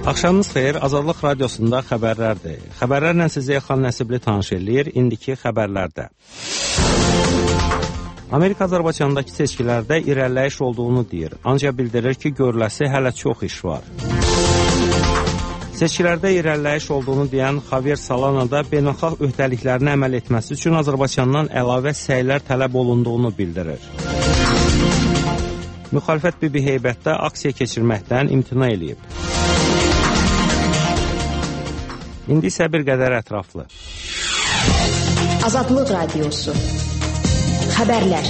Axşamınız xeyir, Azadlıq Radiosunda xəbərlərdir. Xəbərlərlə sizi Elxan Nəsibli tanış eləyir, indiki xəbərlərdə. Amerika Azərbaycandakı seçkilərdə irəliləyiş olduğunu deyir, ancaq bildirir ki, görüləsi hələ çox iş var. Seçkilərdə irəliləyiş olduğunu deyən Javier Solana da beynəlxalq öhdəliklərini əməl etməsi üçün Azərbaycandan əlavə səylər tələb olunduğunu bildirir. Müxalifət Bibi Heybətdə aksiya keçirməkdən imtina eləyib. İndi isə bir qədər ətraflı. Azadlıq Radiosu. Xəbərlər.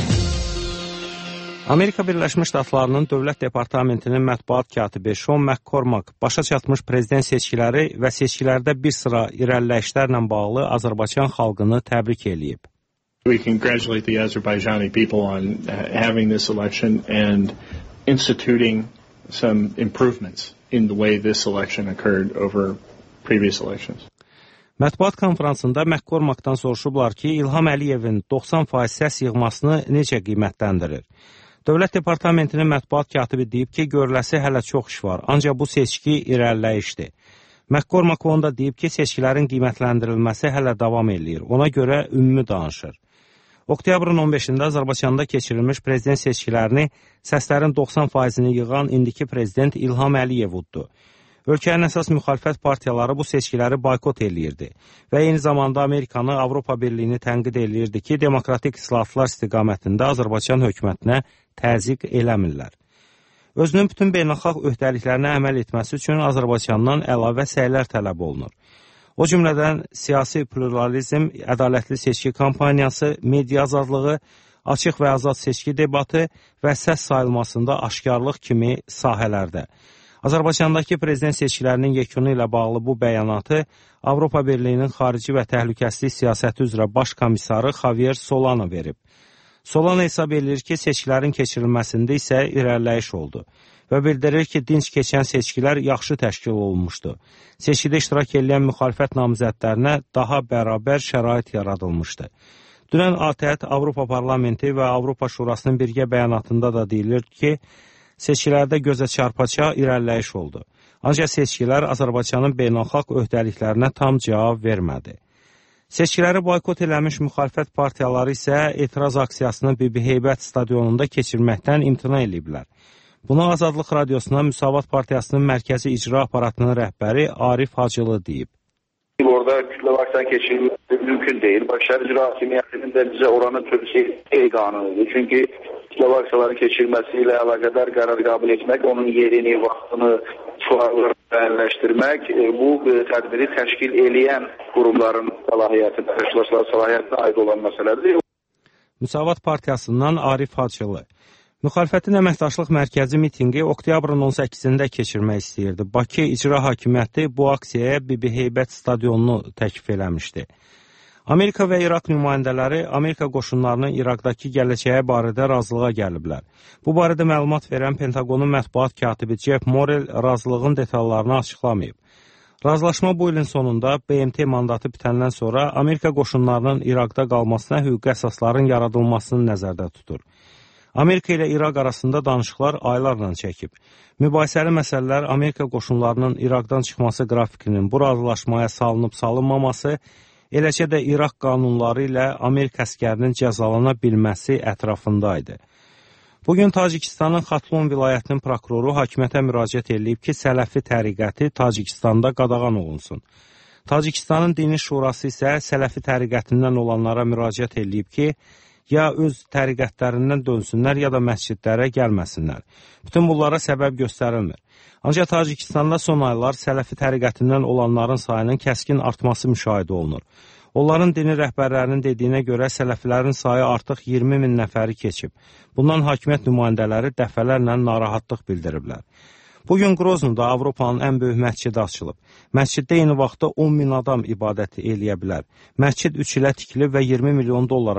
Amerika Birləşmiş Ştatlarının Dövlət Departamentinin mətbuat katibi Sean McCormack başa çatmış prezident seçkiləri və seçkilərdə bir sıra irəliləyişlərlə bağlı Azərbaycan xalqını təbrik eləyib. We congratulate the Azerbaijani people on having this election and instituting some improvements in the way this election occurred over previous elections. Mətbuat konfransında McCormackdan soruşublar ki, İlham Əliyevin 90% səs yığmasını necə qiymətləndirir? Dövlət Departamentinin mətbuat katibi deyib ki, görüləsi hələ çox iş var, ancaq bu seçki irəliləyişdir. McCormack onda deyib ki, seçkilərin qiymətləndirilməsi hələ davam eləyir, ona görə ümumi danışır. Oktyabrın 15-də Azərbaycanda keçirilmiş prezident seçkilərini səslərin 90%-ni yığan indiki prezident İlham Əliyevuddur. Ölkənin əsas müxalifət partiyaları bu seçkiləri boykot eləyirdi və eyni zamanda Amerikanı, Avropa Birliyini tənqid eləyirdi ki, demokratik islahatlar istiqamətində Azərbaycan hökumətinə təzyiq eləmirlər. Özünün bütün beynəlxalq öhdəliklərinə əməl etməsi üçün Azərbaycandan əlavə səylər tələb olunur. O cümlədən siyasi pluralizm, ədalətli seçki kampaniyası, media azadlığı, açıq və azad seçki debatı və səs sayılmasında aşkarlıq kimi sahələrdə. Azərbaycandakı prezident seçkilərinin yekunu ilə bağlı bu bəyanatı Avropa Birliyinin xarici və təhlükəsizlik siyasəti üzrə baş komissarı Javier Solana verib. Solana hesab edir ki, seçkilərin keçirilməsində isə irəliləyiş oldu və bildirir ki, dinc keçən seçkilər yaxşı təşkil olunmuşdu. Seçkidə iştirak edən müxalifət namizədlərinə daha bərabər şərait yaradılmışdı. Dünən ATƏT, Avropa Parlamenti və Avropa Şurasının birgə bəyanatında da deyilir ki, seçkilərdə gözə çarpacağı irəliləyiş oldu. Ancaq seçkilər Azərbaycanın beynəlxalq öhdəliklərinə tam cavab vermədi. Seçkiləri boykot eləmiş müxalifət partiyaları isə etiraz aksiyasını Bibi Heybət stadionunda keçirməkdən imtina eləyiblər. Buna Azadlıq Radiosuna Müsavat Partiyasının mərkəzi icra aparatının rəhbəri Arif Hacılı deyib. Orada kütləvi aksiya keçirilməsi mümkün deyil. Şəhər İcra Hakimiyyətinin də bizə oranı tövsiyə qanunudur. Çünki kütləvi aksiyaların keçirilməsi ilə əlaqədar qərar qəbul etmək, onun yerini, vaxtını, sualları müəyyənləşdirmək, bu tədbiri təşkil eləyən qurumların səlahiyyətinə, təşkilatların səlahiyyətinə aid olan məsələdir. Müsavat Partiyasından Arif Hacılı. Müxalifətin əməkdaşlıq mərkəzi mitinqi oktyabrın 18-də keçirmək istəyirdi. Bakı İcra Hakimiyyəti bu aksiyaya Bibi Heybət stadionunu təklif eləmişdi. Amerika və İraq nümayəndələri Amerika qoşunlarının İraqdakı gələcəyi barədə razılığa gəliblər. Bu barədə məlumat verən Pentagonun mətbuat katibi Jeff Morrell razılığın detallarını açıqlamayıb. Razılaşma bu ilin sonunda BMT mandatı bitəndən sonra Amerika qoşunlarının İraqda qalmasına hüquqi əsasların yaradılmasını nəzərdə tutur. Amerika ilə İraq arasında danışıqlar aylarla çəkib. Mübahisəli məsələlər Amerika qoşunlarının İraqdan çıxması qrafikinin bu razılaşmaya salınıb-salınmaması, eləcə də İraq qanunları ilə Amerika əskərinin cəzalana bilməsi ətrafındaydı. Bugün Tacikistanın Xatlon vilayətinin prokuroru hakimiyyətə müraciət edib ki, Sələfi təriqəti Tacikistanda qadağan olunsun. Tacikistanın Dini Şurası isə Sələfi təriqətindən olanlara müraciət edib ki, ya öz təriqətlərindən dönsünlər, ya da məscidlərə gəlməsinlər. Bütün bunlara səbəb göstərilmir. Ancaq Tacikistanda son aylar Sələfi təriqətindən olanların sayının kəskin artması müşahidə olunur. Onların dini rəhbərlərinin dediyinə görə Sələfilərin sayı artıq 20 min nəfəri keçib. Bundan hakimiyyət nümayəndələri dəfələrlə narahatlıq bildiriblər. Bugün Qroznoda Avropanın ən böyük məscidi açılıb. Məsciddə eyni vaxtda 10 min adam ibadət eləyə bilər. Məscid 3 ilə tikilib və 20 milyon dollara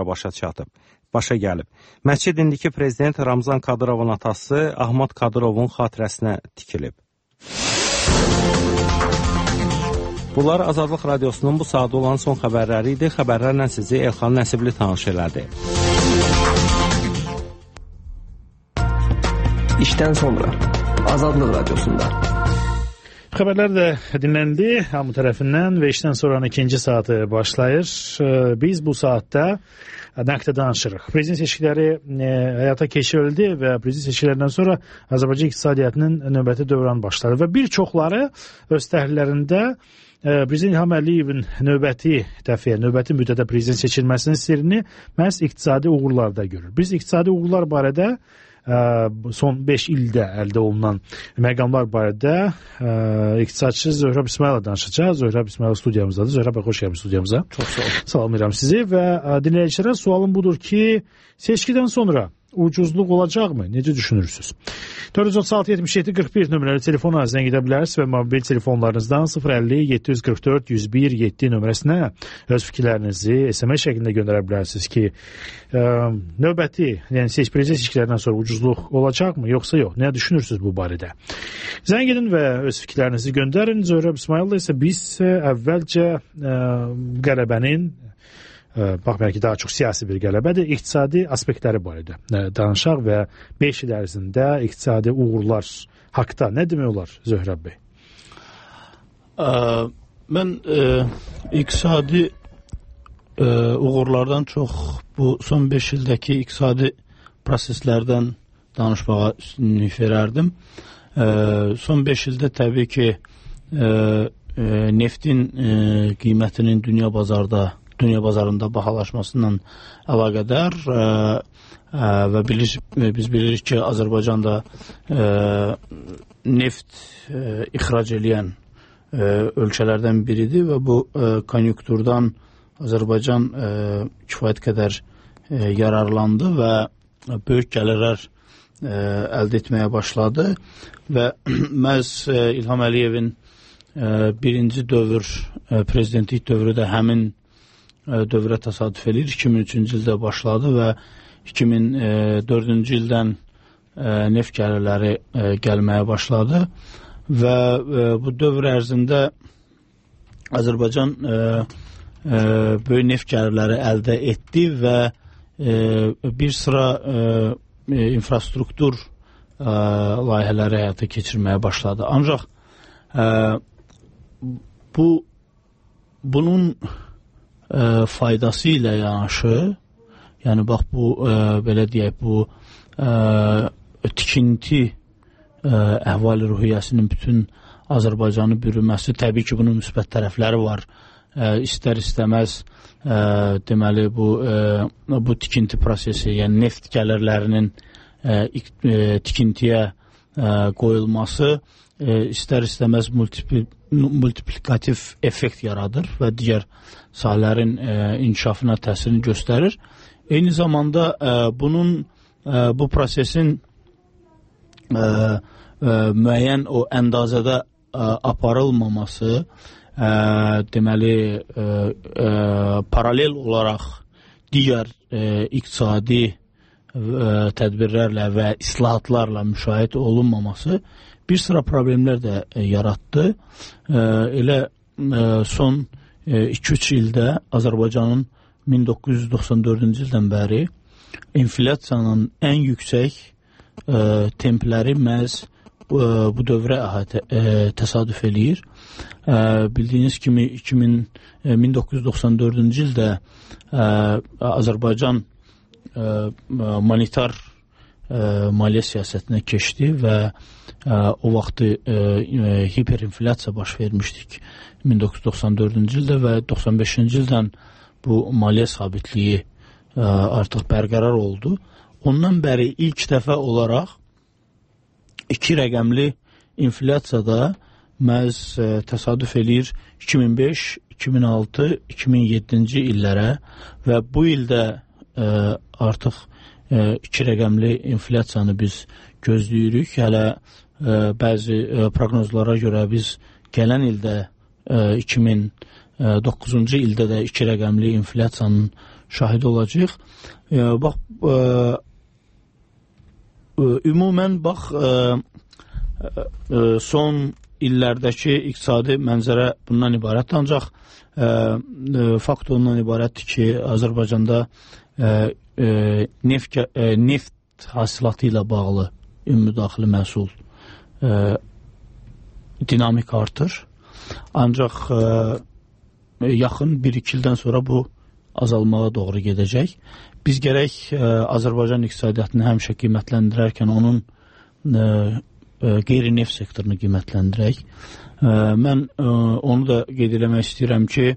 başa gəlib. Məscid indiki prezident Ramzan Kadırovun atası Ahmad Kadırovun xatirəsinə tikilib. Bunlar Azadlıq Radiosunun bu saatda olan son xəbərləri idi. Xəbərlərlə sizi Elxan Nəsibli tanış elədi. İşdən sonra Azadlıq Radiosunda. Xəbərlər də dinləndi hamı tərəfindən və işdən sonra ikinci saatı başlayır. Biz bu saatda nəqdə danışırıq. Prezident seçkiləri həyata keçirildi və prezident seçkilərindən sonra Azərbaycan iqtisadiyyatının növbəti dövran başladı və bir çoxları öz təhlillərində Prezident İlham Əliyevin növbəti müddətdə prezident seçilməsinin sirrini məhz iqtisadi uğurlarda görür. Biz iqtisadi uğurlar barədə son 5 ildə əldə olunan məqamlar barədə iqtisadçı Zöhrəb İsmayılova danışacağız. Zöhrəb İsmayılov studiyamızdadır. Zöhrəb bəy, xoş gəlmisiniz studiyamıza. Çox sağ olun. Salamlayıram sizi və dinləyicilərə sualım budur ki, seçkidən sonra ucuzluq olacaqmı? Necə düşünürsünüz? 436-77-41 nömrəli telefona zəng edə bilərsiniz və mobil telefonlarınızdan 050-744-101-7 nömrəsinə öz fikirlərinizi SMS şəklində göndərə bilərsiniz ki, növbəti, yəni prezident seçkilərindən sonra ucuzluq olacaqmı, yoxsa yox? Nə düşünürsünüz bu barədə? Zəng edin və öz fikirlərinizi göndərin. Zöhrəb İsmayılov isə biz əvvəlcə qələbənin baxmayaraq ki, daha çox siyasi bir qələbədir, iqtisadi aspektləri barədə danışaq və 5 il ərzində iqtisadi uğurlar haqda nə demək olar Zöhrəb bəy? Mən iqtisadi uğurlardan çox bu son 5 ildəki iqtisadi proseslərdən danışmağa üstünlük verərdim. Son 5 ildə təbii ki, neftin qiymətinin dünya bazarında bahalaşmasından əlaqədar və biz bilirik ki, Azərbaycan da neft ixrac edən ölkələrdən biridir və bu konjunkturdan Azərbaycan kifayət qədər yararlandı və böyük gəlirlər əldə etməyə başladı və məhz İlham Əliyevin birinci dövr, prezidentlik dövrü də həmin dövrə təsadüf edir. 2003-cü ildə başladı və 2004-cü ildən neft gəlirləri gəlməyə başladı və bu dövr ərzində Azərbaycan böyük neft gəlirləri əldə etdi və bir sıra infrastruktur layihələri həyata keçirməyə başladı. Ancaq bunun faydası ilə yanaşı, yəni bax bu belə deyək, bu tikinti əhval-ruhiyyəsinin bütün Azərbaycanı bürüməsi, təbii ki, bunun müsbət tərəfləri var. İstər-istəməz deməli bu tikinti prosesi, yəni neft gəlirlərinin tikintiyə qoyulması istər-istəməz multiplikativ effekt yaradır və digər sahələrin inkişafına təsirini göstərir. Eyni zamanda bu prosesin müəyyən o əndazədə aparılmaması, deməli paralel olaraq digər iqtisadi tədbirlərlə və islahatlarla müşahidə olunmaması bir sıra problemlər də yaratdı. Elə son 2-3 ildə Azərbaycanın 1994-cü ildən bəri inflyasiyanın ən yüksək templəri məhz bu dövrə təsadüf eləyir. Bildiyiniz kimi 1994-cü ildə Azərbaycan monetar maliyyə siyasətinə keçdi və o vaxtı hiperinflyasiya baş vermişdik 1994-cü ildə və 95-ci ildən bu maliyyə sabitliyi artıq bərqərar oldu. Ondan bəri ilk dəfə olaraq 2 rəqəmli inflyasiyada məhz təsadüf eləyir 2005, 2006, 2007-ci illərə və bu ildə artıq 2 rəqəmli inflyasiyanı biz gözləyirik. Hələ bəzi proqnozlara görə biz gələn ildə 2009-cu ildə də 2 rəqəmli inflyasiyanın şahidi olacaq. Bax, ümumən bax, son illərdəki iqtisadi mənzərə bundan ibarətdir. Ancaq fakt ondan ibarətdir ki, Azərbaycanda neft hasilatı ilə bağlı ümumi daxili məhsul dinamik artır. Ancaq yaxın 1-2 ildən sonra bu azalmağa doğru gedəcək. Biz gərək Azərbaycan iqtisadiyyatını həmişə qiymətləndirərkən onun qeyri-neft sektorunu qiymətləndirək. Mən onu da qeyd eləmək istəyirəm ki,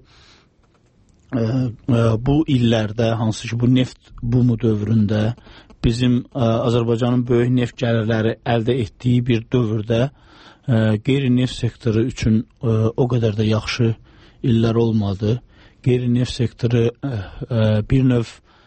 bu illərdə, hansı ki bu neft bumu dövründə bizim Azərbaycanın böyük neft gəlirləri əldə etdiyi bir dövrdə qeyri-neft sektoru üçün o qədər də yaxşı illər olmadı. Qeyri-neft sektoru bir növ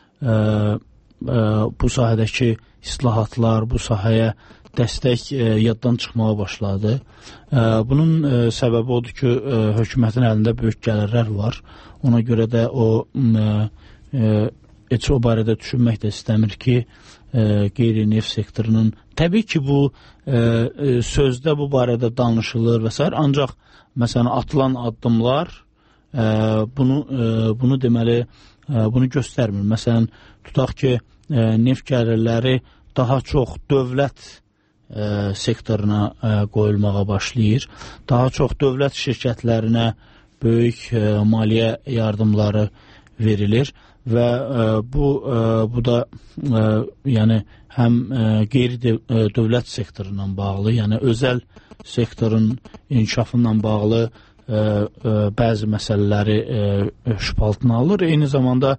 bu sahədəki islahatlar, bu sahəyə dəstək yaddan çıxmağa başladı. Bunun səbəbi odur ki, hökumətin əlində böyük gəlirlər var. Ona görə də o heç o barədə düşünmək də istəmir ki, qeyri-neft sektorunun, təbii ki, bu sözdə bu barədə danışılır və s. Ancaq məsələn atılan addımlar bunu deməli bunu göstərmir. Məsələn, tutaq ki, neft gəlirləri daha çox dövlət sektoruna qoyulmağa başlayır. Daha çox dövlət şirkətlərinə böyük maliyyə yardımları verilir və bu da yəni həm qeyri-dövlət sektorundan bağlı, yəni özəl sektorun inkişafından bağlı bəzi məsələləri şübhə altına alır. Eyni zamanda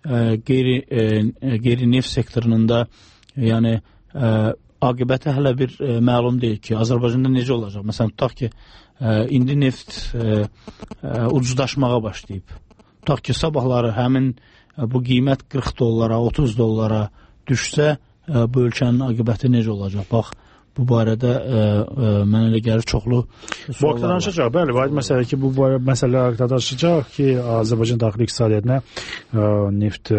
qeyri-neft sektorunun da yəni aqibəti hələ bir məlum deyil ki, Azərbaycanda necə olacaq? Məsələn, tutaq ki, indi neft ucuzlaşmağa başlayıb. Tutaq ki, sabahları həmin bu qiymət 40 dollara, 30 dollara düşsə, bu ölkənin aqibəti necə olacaq? Bax, bu barədə mənə elə gəlir çoxlu bu haqda danışacaq. Bəli, vacib məsələ ki, bu məsələ haqda danışacaq ki, Azərbaycan daxili iqtisadiyyatına neft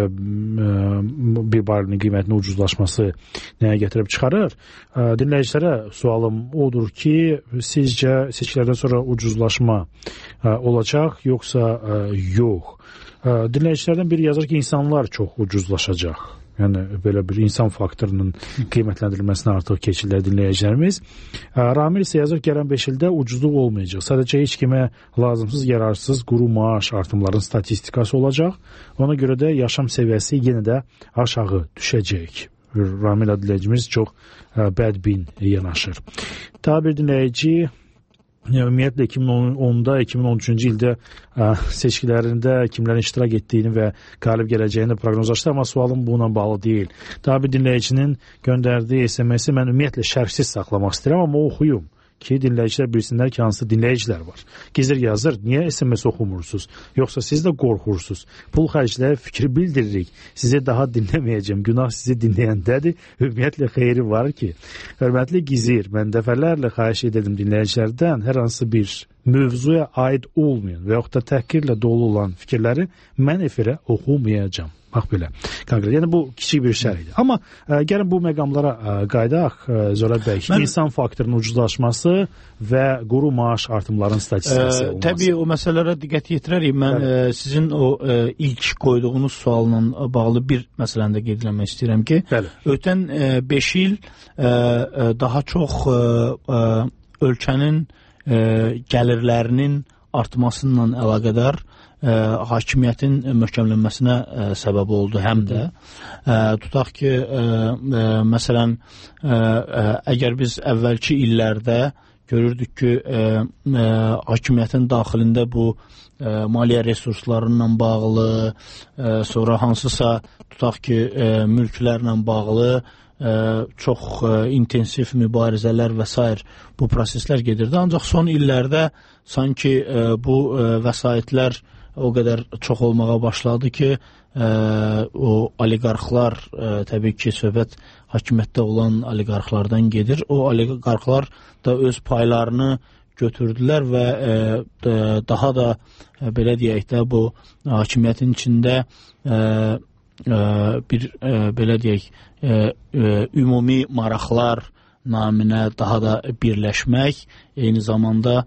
bir barelin qiymətinin ucuzlaşması nəyə gətirib çıxarır? Dinləyicilərə sualım odur ki, sizcə seçkilərdən sonra ucuzlaşma olacaq, yoxsa yox? Dinləyicilərdən biri yazır ki, insanlar çox ucuzlaşacaq. Yəni, belə bir insan faktorunun qiymətləndirilməsinə artıq keçirlər dinləyicilərimiz. Ramil isə yazır, gələn 5 ildə ucuzluq olmayacaq. Sadəcə heç kimə lazımsız, yararsız quru maaş artımların statistikası olacaq. Ona görə də yaşam səviyyəsi yenə də aşağı düşəcək. Ramil dinləyicimiz çox bədbin yanaşır. Daha bir dinləyici ümumiyyətlə 2010-da, 2013-cü ildə seçkilərində kimlərin iştirak etdiyini və qalib gələcəyini proqnozlaşdı, amma sualım bununla bağlı deyil. Daha bir dinləyicinin göndərdiyi SMS-i mən ümumiyyətlə şərhsiz saxlamaq istəyirəm, amma oxuyum ki, dinləyicilər bilsinlər ki, hansı dinləyicilər var. Gizir yazır, niyə SMS oxumursunuz? Yoxsa siz də qorxursunuz? Pul xərcləri fikri bildiririk. Sizi daha dinləməyəcəm. Günah sizi dinləyəndədir. Ümumiyyətlə xeyri var ki. Hörmətli Gizir, mən dəfələrlə xahiş edirdim dinləyicilərdən hər hansı bir mövzuya aid olmayan və yaxud da təhqirlə dolu olan fikirləri mən efirə oxumayacam. Bax belə. Yəni bu kiçik bir şərh idi. Amma gəlin bu məqamlara qaydaq Zörət bəy. İnsan faktorunun ucuzlaşması və quru maaş artımlarının statistikası olması. Təbii o məsələlərə diqqət yetirərik. Mən sizin o ilk qoyduğunuz sualla bağlı bir məsələni də qeyd etmək istəyirəm ki, ötən 5 il daha çox ölkənin gəlirlərinin artmasından əlaqədar hakimiyyətin möhkəmlənməsinə səbəb oldu həm də. Tutaq ki, məsələn, əgər biz əvvəlki illərdə görürdük ki, hakimiyyətin daxilində bu maliyyə resurslarından bağlı, sonra hansısa tutaq ki, mülklərlə bağlı çox intensiv mübarizələr və s. bu proseslər gedirdi. Ancaq son illərdə sanki bu vəsaitlər o qədər çox olmağa başladı ki, o oliqarxlar, təbii ki, söhbət hakimiyyətdə olan oliqarxlardan gedir. O oliqarxlar da öz paylarını götürdülər və daha da, belə deyək də, bu hakimiyyətin içində bir, belə deyək, ümumi maraqlar naminə daha da birləşmək, eyni zamanda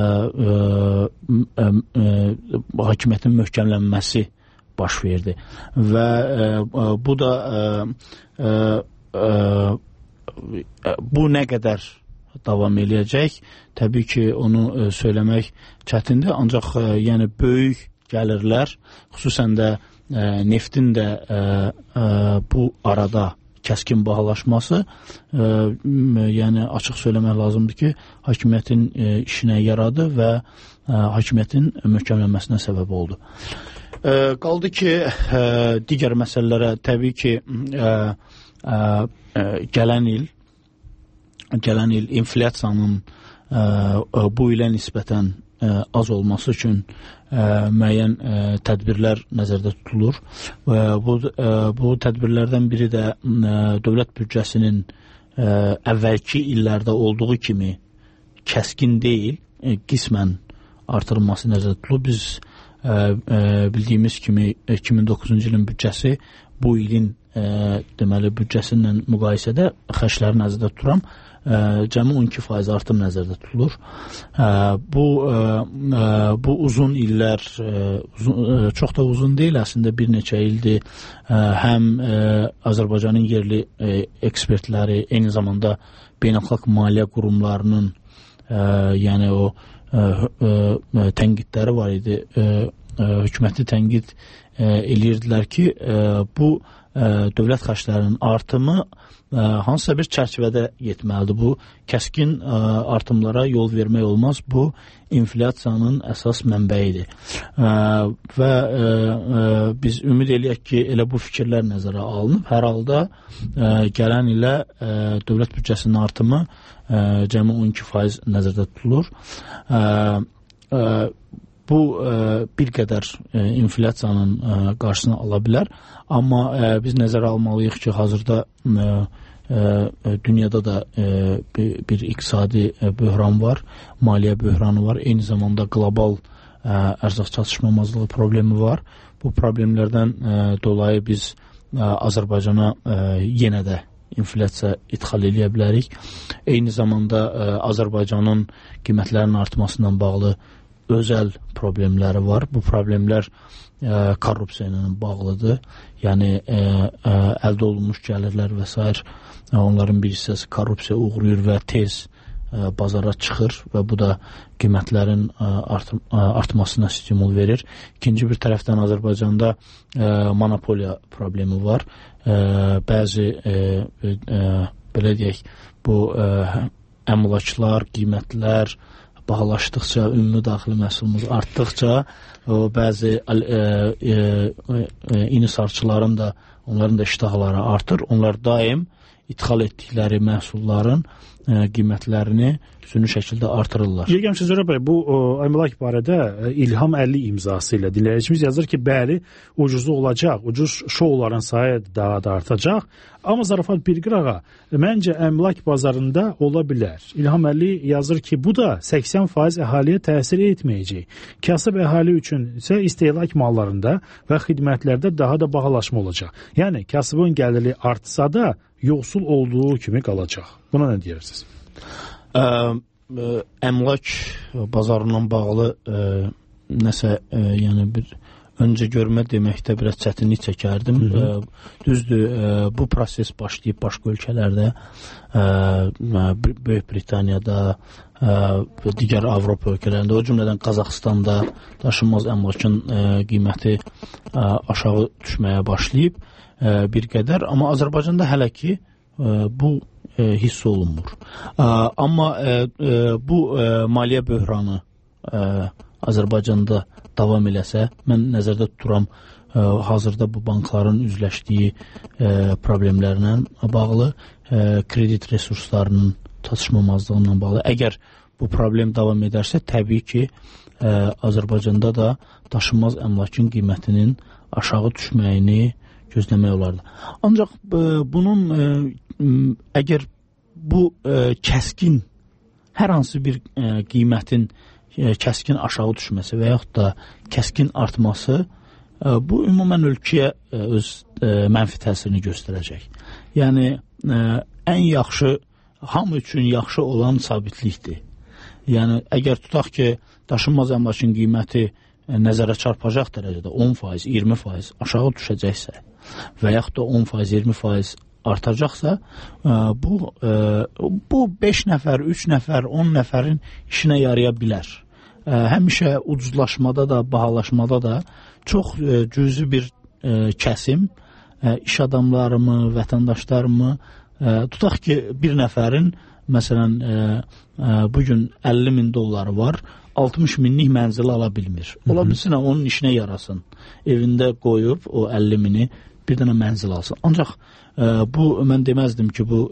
hakimiyyətin möhkəmlənməsi baş verdi. Və bu da bu nə qədər davam eləyəcək. Təbii ki, onu söyləmək çətindir, ancaq yəni böyük gəlirlər, xüsusən də neftin də bu arada kəskin bahalaşması, yəni açıq söyləmək lazımdır ki, hakimiyyətin işinə yaradı və hakimiyyətin möhkəmlənməsinə səbəb oldu. Qaldı ki, digər məsələlərə təbii ki, gələn il inflyasiyanın bu ilə nisbətən az olması üçün müəyyən tədbirlər nəzərdə tutulur. Bu tədbirlərdən biri də dövlət büdcəsinin əvvəlki illərdə olduğu kimi kəskin deyil, qismən artırılması nəzərdə tutulur. Biz bildiyimiz kimi 2009-cu ilin büdcəsi bu ilin deməli büdcəsindən müqayisədə xərcləri nəzərdə tuturam, cəmi 12% artım nəzərdə tutulur. Bu uzun illər, çox da uzun deyil, əslində bir neçə ildir. Həm Azərbaycanın yerli ekspertləri, eyni zamanda beynəlxalq maliyyə qurumlarının yəni o tənqidləri var idi. Hökuməti tənqid eləyirdilər ki, bu dövlət xərclərinin artımı hansısa bir çərçivədə getməlidir. Bu kəskin artımlara yol vermək olmaz. Bu inflyasiyanın əsas mənbəyidir. Və biz ümid eləyək ki, elə bu fikirlər nəzərə alınıb. Hər halda gələn ilə dövlət büdcəsinin artımı cəmi 12% nəzərdə tutulur. Bu bir qədər inflyasiyanın qarşısını ala bilər. Amma biz nəzərə almalıyıq ki, hazırda dünyada da bir iqtisadi böhran var, maliyyə böhranı var, eyni zamanda qlobal ərzaq çatışmamazlığı problemi var. Bu problemlərdən dolayı biz Azərbaycana yenə də inflyasiya idxal eləyə bilərik. Eyni zamanda Azərbaycanın qiymətlərinin artmasından bağlı özəl problemləri var. Bu problemlər korrupsiya ilə bağlıdır. Yəni əldə olunmuş gəlirlər və s. onların bir hissəsi korrupsiya uğrayır və tez bazara çıxır və bu da qiymətlərin artmasına stimul verir. İkinci bir tərəfdən Azərbaycanda monopoliya problemi var. Bəzi belə deyək, bu əmlaklar, qiymətlər bahalaşdıqca, ümumi daxili məhsulumuz artdıqca bəzi inhisarçıların da, onların da iştahları artır. Onlar daim idxal etdikləri məhsulların qiymətlərini süni şəkildə artırırlar. Yegəm Zöhrə bəy, bu əmlak barədə İlham 50 imzası ilə dinləyicimiz yazır ki, bəli, ucuzluq olacaq, ucuz şouların sayı daha da artacaq. Amma zarafat bir qırağa, məncə əmlak bazarında ola bilər. İlham 50 yazır ki, bu da 80% əhaliyə təsir etməyəcək. Kasıb əhali üçün isə istehlak mallarında və xidmətlərdə daha da bahalaşma olacaq. Yəni, kasıbın gəliri artsa da yoxsul olduğu kimi qalacaq. Buna nə deyirsiniz? Əmlak bazarından bağlı nəsə yəni bir öncə görmə deməkdə biraz çətinlik çəkərdim. Düzdür, bu proses başlayıb başqa ölkələrdə, Böyük Britaniyada, digər Avropa ölkələrində, o cümlədən Qazaxıstanda daşınmaz əmlakın qiyməti aşağı düşməyə başlayıb bir qədər. Amma Azərbaycanda hələ ki bu hiss olunmur. Amma bu maliyyə böhranı Azərbaycanda davam eləsə, mən nəzərdə tuturam hazırda bu bankların üzləşdiyi problemlərlə bağlı, kredit resurslarının çatışmamazlığından bağlı. Əgər bu problem davam edərsə, təbii ki, Azərbaycanda da daşınmaz əmlakın qiymətinin aşağı düşməyini gözləmək olardı. Ancaq bunun əgər bu kəskin, hər hansı bir qiymətin kəskin aşağı düşməsi və yaxud da kəskin artması, bu ümumən ölkəyə öz mənfi təsirini göstərəcək. Yəni, ən yaxşı, hamı üçün yaxşı olan sabitlikdir. Yəni, əgər tutaq ki, daşınmaz əmlakın qiyməti nəzərə çarpacaq dərəcədə 10%, 20% aşağı düşəcəksə və yaxud da 10%, 20% artacaqsa, bu 5 nəfər, 3 nəfər, 10 nəfərin işinə yaraya bilər. Həmişə ucuzlaşmada da, bahalaşmada da çox cüzi bir kəsim, iş adamlarımı, vətəndaşlarımı, tutaq ki, bir nəfərin, məsələn, bugün 50.000 dolları var, 60.000'lik mənzili ala bilmir. Ola bilsin, onun işinə yarasın. Evində qoyub o 50.000'i bir dənə mənzil alsın. Ancaq bu, mən deməzdim ki, bu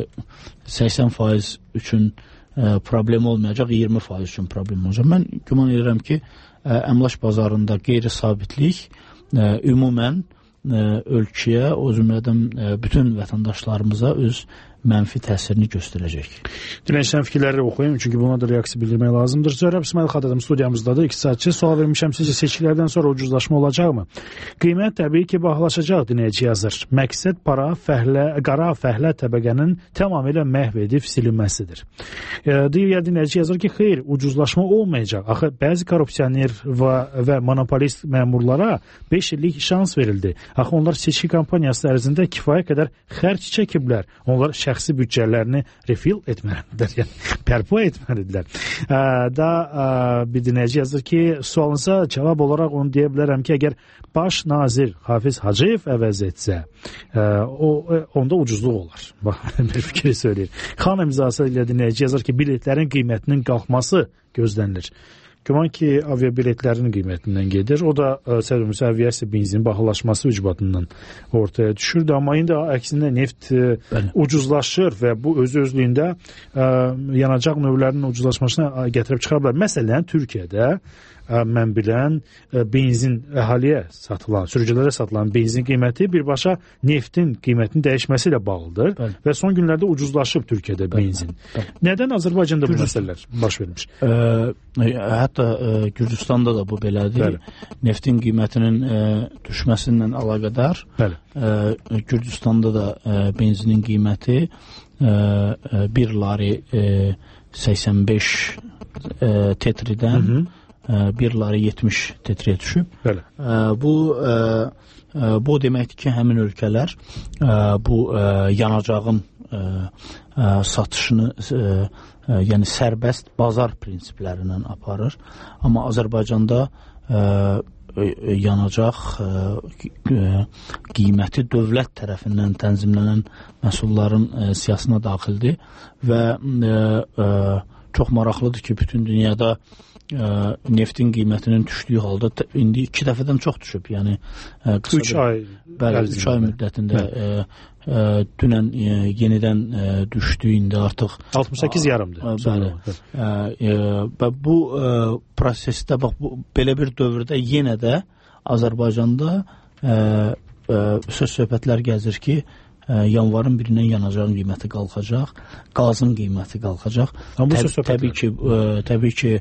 80% üçün problem olmayacaq, 20% üçün problem olacaq. Mən güman edirəm ki, əmlak bazarında qeyri-sabitlik ümumən ölkəyə, o cümlədən bütün vətəndaşlarımıza öz mənfi təsirini göstərəcək. Dinləyicilər fikirləri oxuyayım, çünki buna da reaksiya bildirmək lazımdır. Zöhrəb İsmail Xadadım studiyamızdadır, iqtisadçı. Sual vermişəm, sizcə seçkilərdən sonra ucuzlaşma olacaqmı? Qiymət təbii ki, bahalaşacaq, dinləyici yazır. Məqsəd qara fəhlə təbəqənin tamamilə məhv edib silinməsidir. Digər dinləyici yazır ki, xeyr, ucuzlaşma olmayacaq. Axı, bəzi korrupsioner və monopolist məmurlara 5 illik şans verildi. Axı, onlar seçki kampaniyası ərzində kifayət qədər xərc çəkiblər. Onlar şəxsi büdcələrini refill etməlidirlər, yəni bərpa etməlidirlər. Bir dinləyici yazır ki, sualınıza cavab olaraq onu deyə bilərəm ki, əgər baş nazir Hafiz Hacıyev əvəz etsə, onda ucuzluq olar. Bax, bir fikri söyləyir. Xan imzası ilə dinləyici yazır ki, biletlərin qiymətinin qalxması gözlənilir. Güman ki, aviabiletlərin qiymətindən gedir. O da aviasiya benzinin bahalaşması ucbatından ortaya düşürdü. Amma indi əksində neft ucuzlaşır və bu özlüyündə yanacaq növlərinin ucuzlaşmasına gətirib çıxara bilər. Məsələn, Türkiyədə mən bilən benzin əhaliyə satılan, sürücülərə satılan benzin qiyməti birbaşa neftin qiymətinin dəyişməsi ilə bağlıdır. Və son günlərdə ucuzlaşıb Türkiyədə benzin. Nədən Azərbaycanda bu məsələlər baş vermiş? Hətta Gürcüstanda da bu belədir. Neftin qiymətinin düşməsindən əlaqədar. Gürcüstanda da benzinin qiyməti 1 lari 85 tetridən 1 lari 70 tetriyə düşüb. Bu deməkdir ki, həmin ölkələr bu yanacağın satışını yəni sərbəst bazar prinsiplərindən aparır. Amma Azərbaycanda yanacaq qiyməti dövlət tərəfindən tənzimlənən məhsulların siyasına daxildir və çox maraqlıdır ki, bütün dünyada neftin qiymətinin düşdüyü halda indi 2 dəfədən çox düşüb. Yəni 3 ay müddətində dünən yenidən düşdü, indi artıq 68 yarımdır. Və bu prosesdə bax belə bir dövrdə yenə də Azərbaycanda söz-söhbətlər gəzir ki, yanvarın 1-dən yanacağın qiyməti qalxacaq, qazın qiyməti qalxacaq. Təbii ki,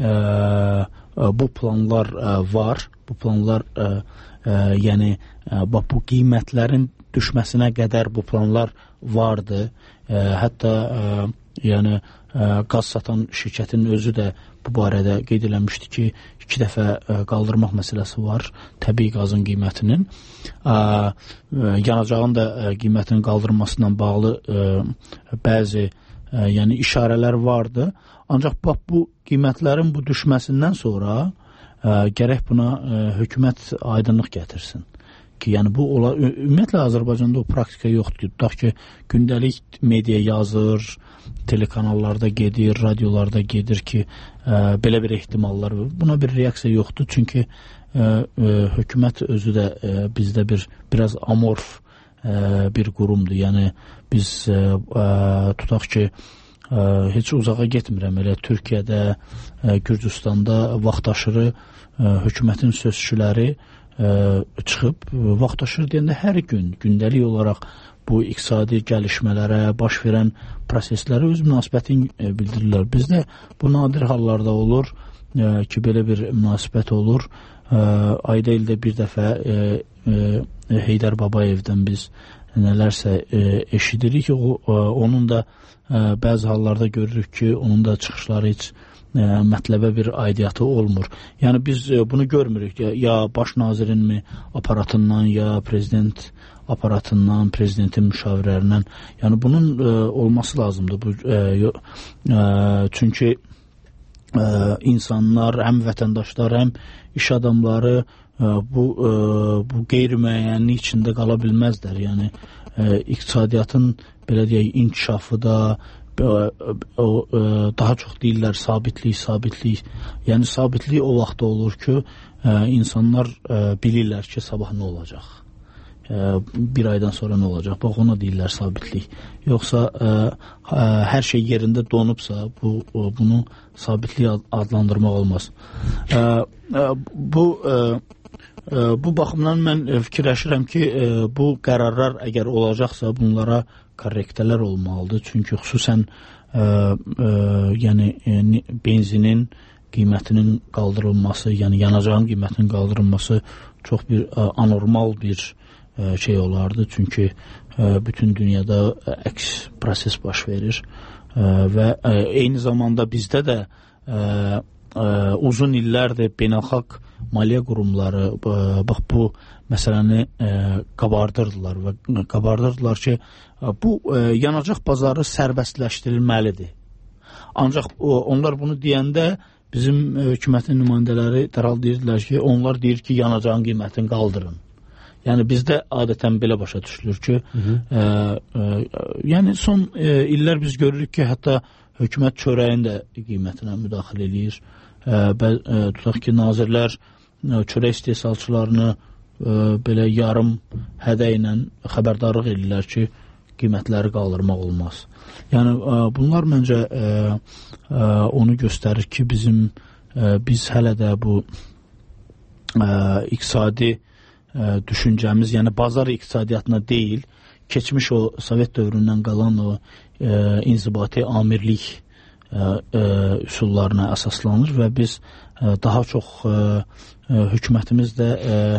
bu planlar var. Bu planlar, yəni bu qiymətlərin düşməsinə qədər bu planlar vardı. Hətta yəni qaz satan şirkətin özü də bu barədə qeyd eləmişdi ki, 2 dəfə qaldırmaq məsələsi var təbii qazın qiymətinin. Yanacağın da qiymətinin qaldırılmasına bağlı bəzi yəni işarələr vardı. Ancaq bu qiymətlərin bu düşməsindən sonra gərək buna hökumət aydınlıq gətirsin. Ki, yəni bu ümumiyyətlə Azərbaycanda o praktika yoxdur. Tutaq ki, gündəlik media yazır, telekanallarda gedir, radiolarda gedir ki, belə bir ehtimallar var. Buna bir reaksiya yoxdur, çünki hökumət özü də bizdə biraz amorf bir qurumdur. Yəni biz tutaq ki, heç uzağa getmirəm. Elə Türkiyədə, Gürcüstanda vaxtaşırı hökumətin sözçüləri çıxıb, vaxtaşırı deyəndə hər gün, gündəlik olaraq bu iqtisadi gəlişmələrə, baş verən proseslərə öz münasibətini bildirirlər. Bizdə bu nadir hallarda olur ki, belə bir münasibət olur. Ayda ildə bir dəfə Heydər Babayevdən biz nələrsə eşidirik. Onun da bəzi hallarda görürük ki, onun da çıxışları heç mətləbə bir aidiyyatı olmur. Yəni biz bunu görmürük ya baş nazirinmi aparatından, ya prezident aparatından, prezidentin müşavirlərindən. Yəni bunun olması lazımdır. Çünki insanlar, həm vətəndaşlar, həm iş adamları bu qeyri-müəyyənlik içində qala bilməzlər. Yəni iqtisadiyyatın belə deyək inkişafı da daha çox deyirlər sabitlik. Yəni sabitlik o vaxt olur ki, insanlar bilirlər ki, sabah nə olacaq. Bir aydan sonra nə olacaq? Bax, ona deyirlər sabitlik. Yoxsa hər şey yerində donubsa, bunu sabitlik adlandırmaq olmaz. Bu baxımdan mən fikirləşirəm ki, bu qərarlar əgər olacaqsa, bunlara korrektələr olmalıdır. Çünki xüsusən yəni benzinin qiymətinin qaldırılması, yəni yanacağın qiymətinin qaldırılması çox bir anormal bir şey olardı. Çünki bütün dünyada əks proses baş verir və eyni zamanda bizdə də uzun illərdir beynəlxalq maliyyə qurumları bax bu məsələni qabardırdılar və qabardırdılar ki, bu yanacaq bazarı sərbəstləşdirilməlidir. Ancaq onlar bunu deyəndə bizim hökumətin nümayəndələri dərhal deyirdilər ki, onlar deyir ki, yanacağın qiymətini qaldırın. Yəni bizdə adətən belə başa düşülür ki, yəni son illər biz görürük ki, hətta hökumət çörəyin də qiymətinə müdaxilə eləyir. Tutaq ki, nazirlər çörək istehsalçılarını belə yarım hədə ilə xəbərdarlıq edirlər ki, qiymətləri qaldırmaq olmaz. Yəni bunlar məncə onu göstərir ki, biz hələ də bu iqtisadi düşüncəmiz, yəni bazar iqtisadiyyatına deyil, keçmiş o Sovet dövründən qalan o inzibati amirlik üsullarına əsaslanır və biz daha çox hökumətimiz də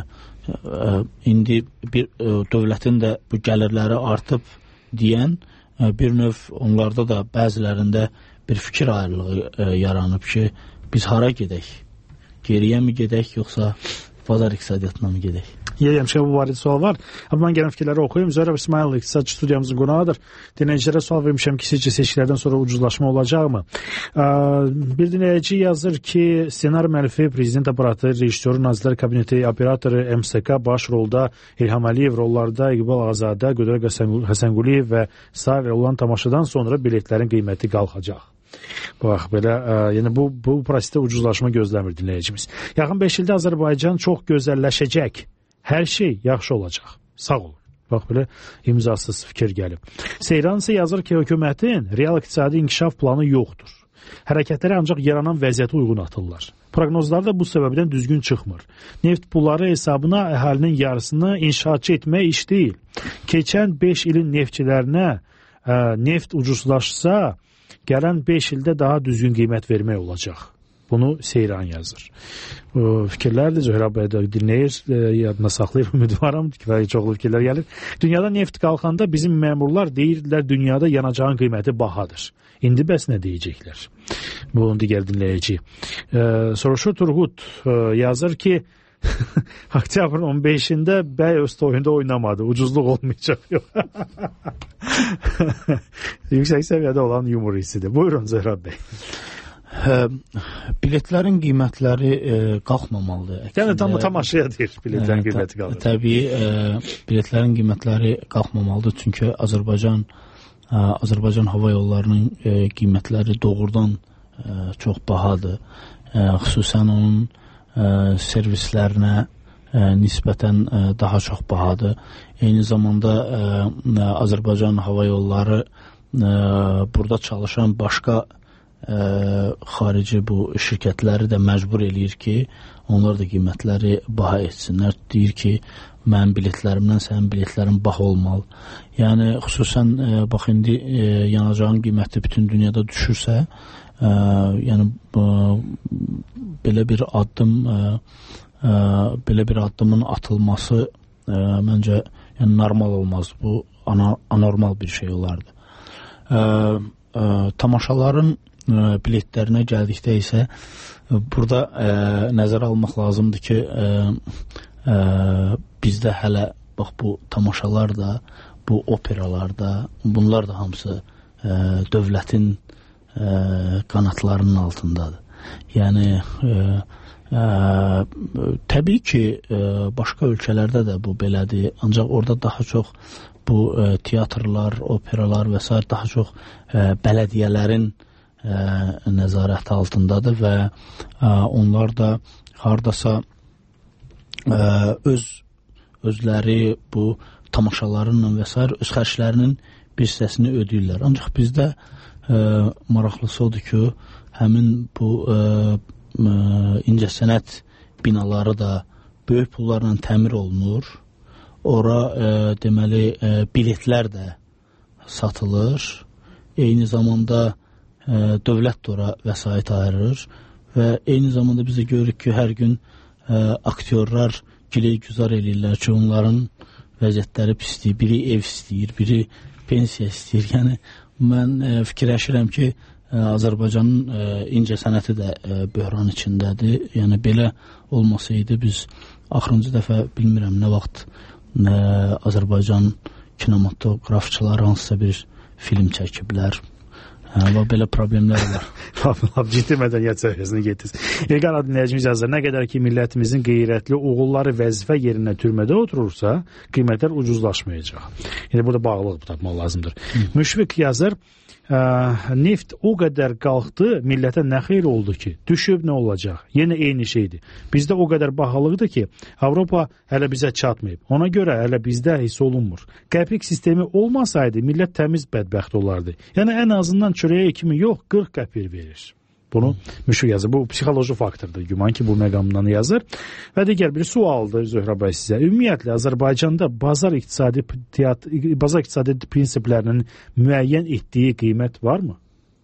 indi bir dövlətin də bu gəlirləri artıb deyən bir növ onlarda da bəzilərində bir fikir ayrılığı yaranıb ki, biz hara gedək? Geriyə mi gedək, yoxsa bazar iqtisadiyyatına mı gedək? Yeyəmşə bu barədə sual var. Amma mən gələn fikirləri oxuyum. Zöhrə İsmail iqtisadçı studiyamızın qonağıdır. Dinləyicilərə sual vermişəm ki, sizcə seçkilərdən sonra ucuzlaşma olacaqmı? Bir dinləyici yazır ki, ssenari müəllifi, prezident aparatı, rejissoru, Nazirlər Kabineti operatoru MSK baş rolda İlham Əliyev, rollarda İqbal Ağazadə, Qüdrət Həsənquliyev və sair olan tamaşadan sonra biletlərin qiyməti qalxacaq. Bax, belə, yəni bu prosesdə ucuzlaşma gözləmir dinləyicimiz. Yaxın 5 ildə Azərbaycan çox gözəlləşəcək. Hər şey yaxşı olacaq. Sağ olun. Bax, belə imzasız fikir gəlib. Seyran isə yazır ki, hökumətin real iqtisadi inkişaf planı yoxdur. Hərəkətləri ancaq yaranan vəziyyətə uyğun atırlar. Proqnozlar da bu səbəbdən düzgün çıxmır. Neft pulları hesabına əhalinin yarısını inşaatçı etmək iş deyil. Keçən 5 ilin neftçilərinə neft ucuzlaşsa, gələn 5 ildə daha düzgün qiymət vermək olacaq. Bunu Seyran yazır. Fikirlər də Zöhrə bəy dinləyir, yadına saxlayır, ümidvaram ki, çoxlu fikirlər gəlir. Dünyada neft qalxanda bizim məmurlar deyirdilər, dünyada yanacağın qiyməti bahadır. İndi bəs nə deyəcəklər? Bunun digər dinləyici. Soruşur Turgut, yazır ki, oktyabrın 15-ində bəy öz toyunda oynamadı. Ucuzluq olmayacaq. Yüksək səviyyədə olan yumor hissidir. Buyurun Zöhrə bəy. Biletlərin qiymətləri qalxmamalıdır. Yəni tamaşaya deyir, biletlərin qiyməti qalır. Təbii, biletlərin qiymətləri qalxmamalıdır. Çünki Azərbaycan hava yollarının qiymətləri doğrudan çox bahadır. Xüsusən onun servislərinə nisbətən daha çox bahadır. Eyni zamanda Azərbaycan hava yolları burada çalışan başqa xarici bu şirkətləri də məcbur eləyir ki, onlar da qiymətləri baha etsinlər. Deyir ki, mənim biletlərimdən sənin biletlərin baha olmalı. Yəni, xüsusən, bax, indi yanacağın qiyməti bütün dünyada düşürsə, yəni, belə bir addımın atılması məncə normal olmaz. Bu anormal bir şey olardı. tamaşaların biletlərinə gəldikdə isə burada nəzərə almaq lazımdır ki, bizdə hələ bax bu tamaşalar da, bu operalar da, bunlar da hamısı dövlətin qanatlarının altındadır. Yəni təbii ki, başqa ölkələrdə də bu belədir, ancaq orada daha çox bu teatrlar, operalar və s. daha çox bələdiyyələrin nəzarəti altındadır və onlar da hardasa özləri bu tamaşalarınla və s. öz xərclərinin bir hissəsini ödəyirlər. Ancaq bizdə maraqlısı odur ki, həmin bu incəsənət binaları da böyük pullarla təmir olunur. Ora deməli biletlər də satılır. Eyni zamanda dövlət də ora vəsait ayırır və eyni zamanda biz də görürük ki, hər gün aktyorlar giləy-güzar eləyirlər ki, onların vəziyyətləri pisdir. Biri ev istəyir, biri pensiya istəyir. Yəni mən fikirləşirəm ki, Azərbaycanın incəsənəti də böhran içindədir. Yəni belə olmasaydı biz axırıncı dəfə bilmirəm nə vaxt Azərbaycan kinematografçıları hansısa bir film çəkiblər. Və belə problemlər var. Ciddi mədəniyyət səviyyəsini getirdiniz. İlqar dinləyicimiz yazır, nə qədər ki millətimizin qeyrətli oğulları vəzifə yerinə türmədə oturursa, qiymətlər ucuzlaşmayacaq. Yəni burada bağlılıq tapmaq lazımdır. Müşfiq yazır, neft o qədər qalxdı, millətə nə xeyir oldu ki, düşüb nə olacaq? Yenə eyni şeydir. Bizdə o qədər bahalıqdır ki, Avropa hələ bizə çatmayıb. Ona görə hələ bizdə hiss olunmur. Qəpik sistemi olmasaydı, millət təmiz bədbəxt olardı. Yəni ən azından çörəyə kimi yox, 40 qəpir verir. Bunu Müşfiq yazır. Bu psixoloji faktordur, güman ki, bu məqamdan yazır. Və digər bir sualdır Zöhrə bəy sizə. Ümumiyyətlə, Azərbaycanda bazar iqtisadi prinsiplərinin müəyyən etdiyi qiymət varmı?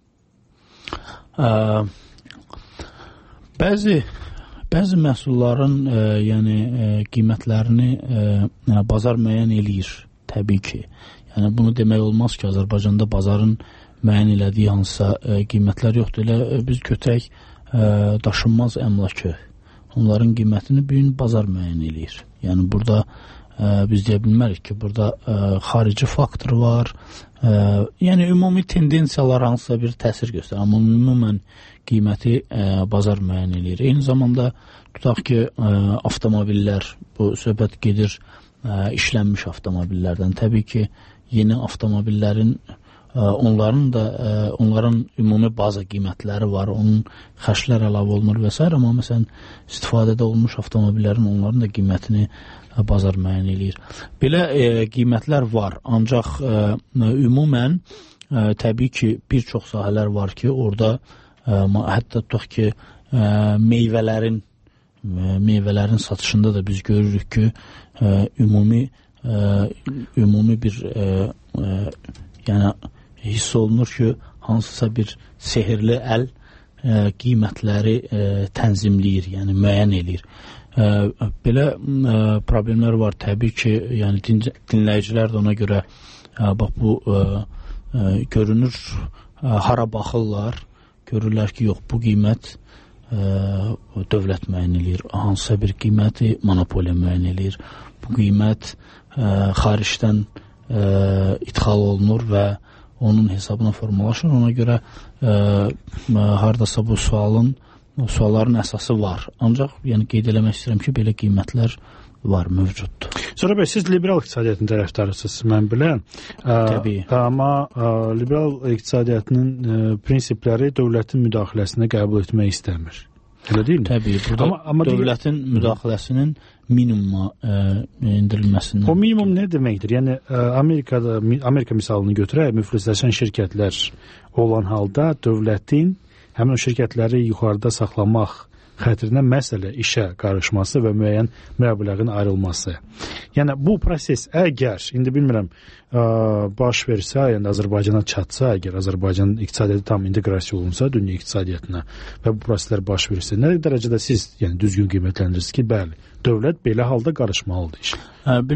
Bəzi məhsulların qiymətlərini bazar müəyyən eləyir, təbii ki. Yəni bunu demək olmaz ki, Azərbaycanda bazarın müəyyən elədiyi hansısa qiymətlər yoxdur. Elə biz götürək daşınmaz əmlakı. Onların qiymətini bu gün bazar müəyyən eləyir. Yəni burada biz deyə bilmərik ki, burada xarici faktor var. Yəni ümumi tendensiyalar hansısa bir təsir göstərir. Amma ümumən qiyməti bazar müəyyən eləyir. Eyni zamanda tutaq ki, avtomobillər, bu söhbət gedir işlənmiş avtomobillərdən. Təbii ki, yeni avtomobillərin onların ümumi baza qiymətləri var, onun xərclər əlavə olunur və s. Amma məsələn, istifadədə olmuş avtomobillərin onların da qiymətini bazar müəyyən eləyir. Belə qiymətlər var, ancaq ümumən təbii ki, bir çox sahələr var ki, orada hətta tutaq ki, meyvələrin satışında da biz görürük ki, ümumi bir yəni hiss olunur ki, hansısa bir sehirli əl qiymətləri tənzimləyir, yəni müəyyən eləyir. Belə problemlər var təbii ki, yəni dinləyicilər də ona görə bax bu görünür, hara baxırlar, görürlər ki, yox, bu qiymət dövlət müəyyən eləyir, hansısa bir qiyməti monopoliya müəyyən eləyir, bu qiymət xaricdən ithal olunur və onun hesabına formalaşır. Ona görə hardasa bu sualların əsası var. Ancaq yəni qeyd eləmək istəyirəm ki, belə qiymətlər var, mövcuddur. Sonra bəy, siz liberal iqtisadiyyatın tərəfdarısınız, mən bilən. Təbii. Amma liberal iqtisadiyyatının prinsipləri dövlətin müdaxiləsinə qəbul etmək istəmir. Elə deyil mi? Təbii. Burada dövlətin müdaxiləsinin minimuma endirilməsindən. O minimum nə deməkdir? Yəni Amerika misalını götürək, müflisləşən şirkətlər olan halda dövlətin həmin o şirkətləri yuxarıda saxlamaq xətrinə məsələ işə qarışması və müəyyən məbləğin ayrılması. Yəni bu proses əgər, indi bilmirəm, baş versə, yəni Azərbaycana çatsa, əgər Azərbaycanın iqtisadiyyatı tam inteqrasiya olunsa dünya iqtisadiyyatına və bu proseslər baş verirsə, nə dərəcədə siz yəni düzgün qiymətləndirirsiniz ki, bəli, dövlət belə halda qarışmalıdır iş.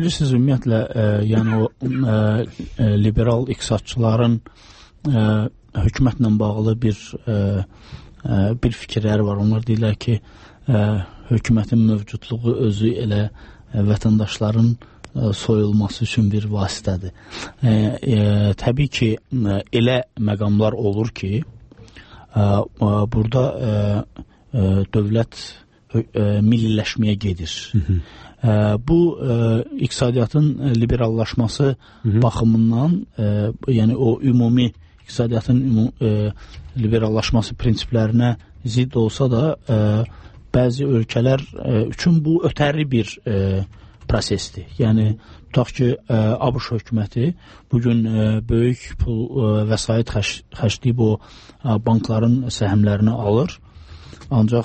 Bilirsiniz, ümumiyyətlə, yəni o liberal iqtisadçıların hökumətlə bağlı bir fikirləri var. Onlar deyirlər ki, hökumətin mövcudluğu özü elə vətəndaşların soyulması üçün bir vasitədir. Təbii ki, elə məqamlar olur ki, burada dövlət milliləşməyə gedir. Bu iqtisadiyyatın liberallaşması baxımından, yəni o ümumi iqtisadiyyatın liberallaşması prinsiplərinə zidd olsa da, bəzi ölkələr üçün bu ötəri bir prosesdir. Yəni, tutaq ki, ABŞ hökuməti bugün böyük pul vəsait xərcləyib o bankların səhmlərini alır. Ancaq